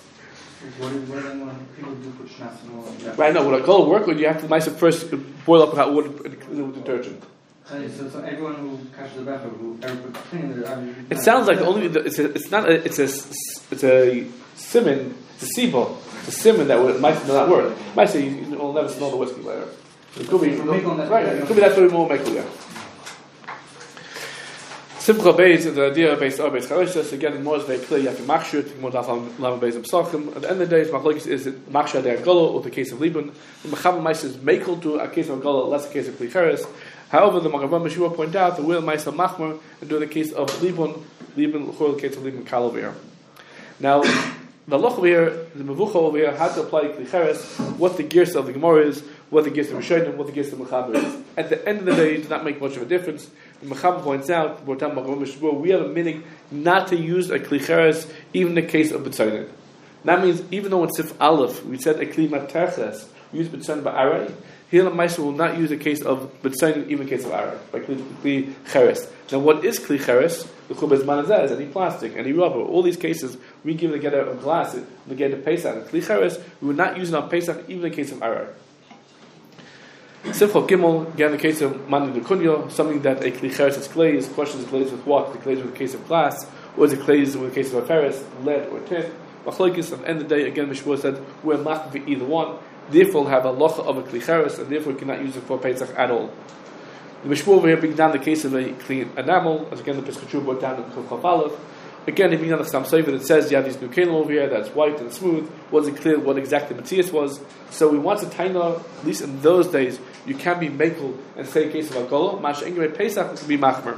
Right now, would a gola work, or do you have to first boil up hot water with detergent? So everyone who catches the bathroom, who ever puts clean their it sounds like only it's a simon, it's a sibo, it's a simon that might not work. Might say you'll never smell the whiskey later. It could be right. It could be that's what we more make it. Simcha Beis is the idea based on Beis Charishas. Again, more is very clear. You have to machshir it. More dafam lama Beis Psachim. At the end of the day, it's machlokes is it machshir der golo or the case of Libun. The Mechaber Ma'aser is mekel to a case of golo, less a case of klicheres. However, the Magavam Meshua point out the will Ma'aser machmer and do the case of Libun or the case of Libun kal over here. Now, the loch over here, the mevucha over here, how to apply klicheres, what the gears of the Gemara is, what the gears of Rishonim, what the gears of Mechaber is. At the end of the day, it does not make much of a difference. The Mechaber points out, we have a meaning not to use a klicheres even in the case of B'tzonin. That means even though in Sif Aleph we said a kli materches, we use B'tzonin ba'aray, here the Ma'aser will not use a case of B'tzonin even in case of aray, by kli cheres. Now what is kli cheres? The chubah manazeh is any plastic, any rubber. All these cases, we give together a glass, we get a Pesach. And kli cheres, we would not use it on Pesach even in the case of aray. Simcha Gimel, again, the case of Manu Dukunyo, something that a klicheres is glazed. The question is glazed with what? The glazed with a case of glass, or is it glazed with a case of a ferris, lead, or tin? Machlokes, at the end of the day, again, Mishpur said, we're machmir for either one. Therefore, we'll have a locha of a klicheres, and therefore we cannot use it for Pesach at all. The Mishpur over here brings down the case of a clean enamel, as again the Pesachur brought down in Chav Aleph. Again, he brings down the Stam Sefer that says you have these new kelim over here that's white and smooth. Wasn't clear what exactly Matthias was. So we want to taina, at least in those days, you can be mekel and say a case of Agola. Mash Engre Pesach it can be machmer.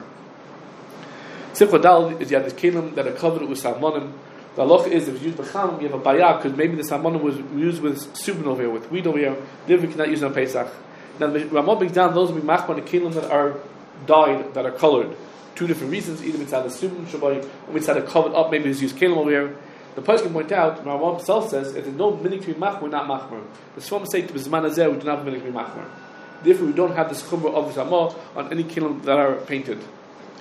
Simcha Dal is you have this kelim that are covered with salmonim. The halacha is if you use b'cham, you have a bayah because maybe the salmonim was used with subin over here, with wheat over here. Therefore, we cannot use it on Pesach. Now, the Ramah brings down those will be machmer the kelim that are dyed, that are colored. Two different reasons, either mitzad the subin shabai or mitzad a covered up, maybe he's used kelim over here. The Poskim can point out, Ramah himself says, if there's no minik to be machmer, we're not machmer. The Svam say to B'zman Hazeh, we do not have minik to be machmer. Therefore, we don't have this chumrah of the Ramah on any kelim that are painted.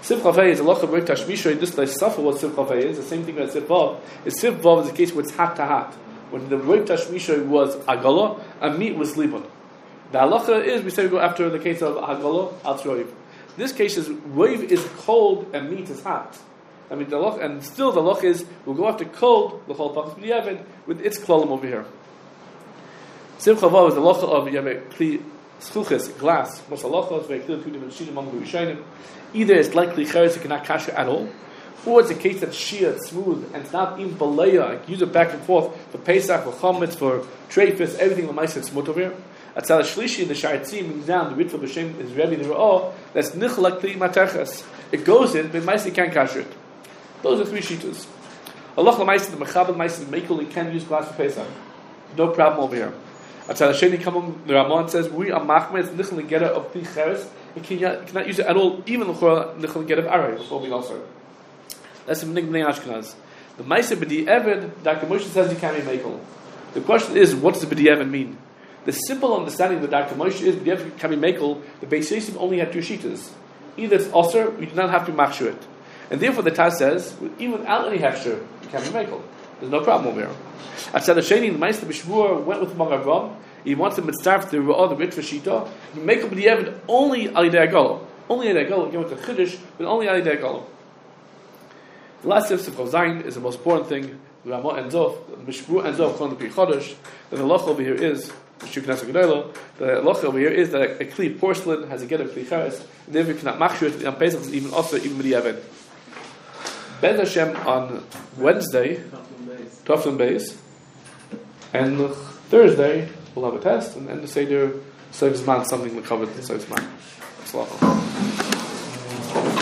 Sif Chavei is a loch of Rik Tashmisha. This like suffer what Sif Chavei is. The same thing as Sif Vav. Sif Vav is a case where it's hat to hat. When the Rik Tashmisha was Agala, and meat was Libon. The halacha is, we say we go after the case of Agala, Al Troiv. This case is, Roiv is cold and meat is hot. I mean, the loch, and still the loch is, we'll go after cold, the whole Pachas B'Yavin, with its klolim over here. Sif Chavav is the loch of Yaveh Kli Schuchis, glass. Most halacha is very clear, two different sheet among the Rishonim. Either it's likely Cheres, it cannot kasher at all, or it's a case that's sheer, it's smooth, and it's not even balaya. I can use it back and forth for Pesach, for Chometz, for Treifus, everything the Maisa is smooth over here. Atzal Shlishi in the Sharatzim brings down the Ritva B'Shem is Rebbe the Ra'ah, that's Nichlak Kli Matechas. It goes in, but Maisa can't kasher it. Those are three shitas. Allah Maisa, the Mechabel Maisa, the Mekel, you can use glass for Pesach. No problem over here. Atzal Sheni Kamam, the Ramon says, we are Machmer, it's Nichlak Gera of Kli Cheres. You cannot use it at all, even the Nichlak Gera of Aray, before we also. That's the Bnei Ashkenaz. The Maisa B'di Eved, Dr. Moshe says you can't be Mekel. The question is, what does the B'di Eved mean? The simple understanding of the Dr. Moshe is B'di Eved can be Mekel. The Beis Yosef only had two shitas. Either it's Osir, you do not have to machshir it. And therefore the Taz says, even without any hechsher, you can be Mekel. There's no problem over here. Atzad Hasheni, the Maisa B'Shvur went with Magen Avraham. He wants to mitzarf the Ra'ah, the Ritva Shita. You Mekel B'di Eved only Al Yidei Agala. Only Yidei Agala, again with the Chiddush, but only Al Yidei Agala. The last Sif of Zayin is the most important thing. The Ramah ends off, the Mishbu ends off, according to Chodesh. The halacha over here is, the halacha over here is that a kli porcelain has a get of kli cheres, and therefore you cannot machshir it, and Pesach is even also, even B'di Eved. Bez Hashem on Wednesday, Toflim Beis, and Thursday we'll have a test, and then the Seder Seif Zman, something we covered the Seif Zman.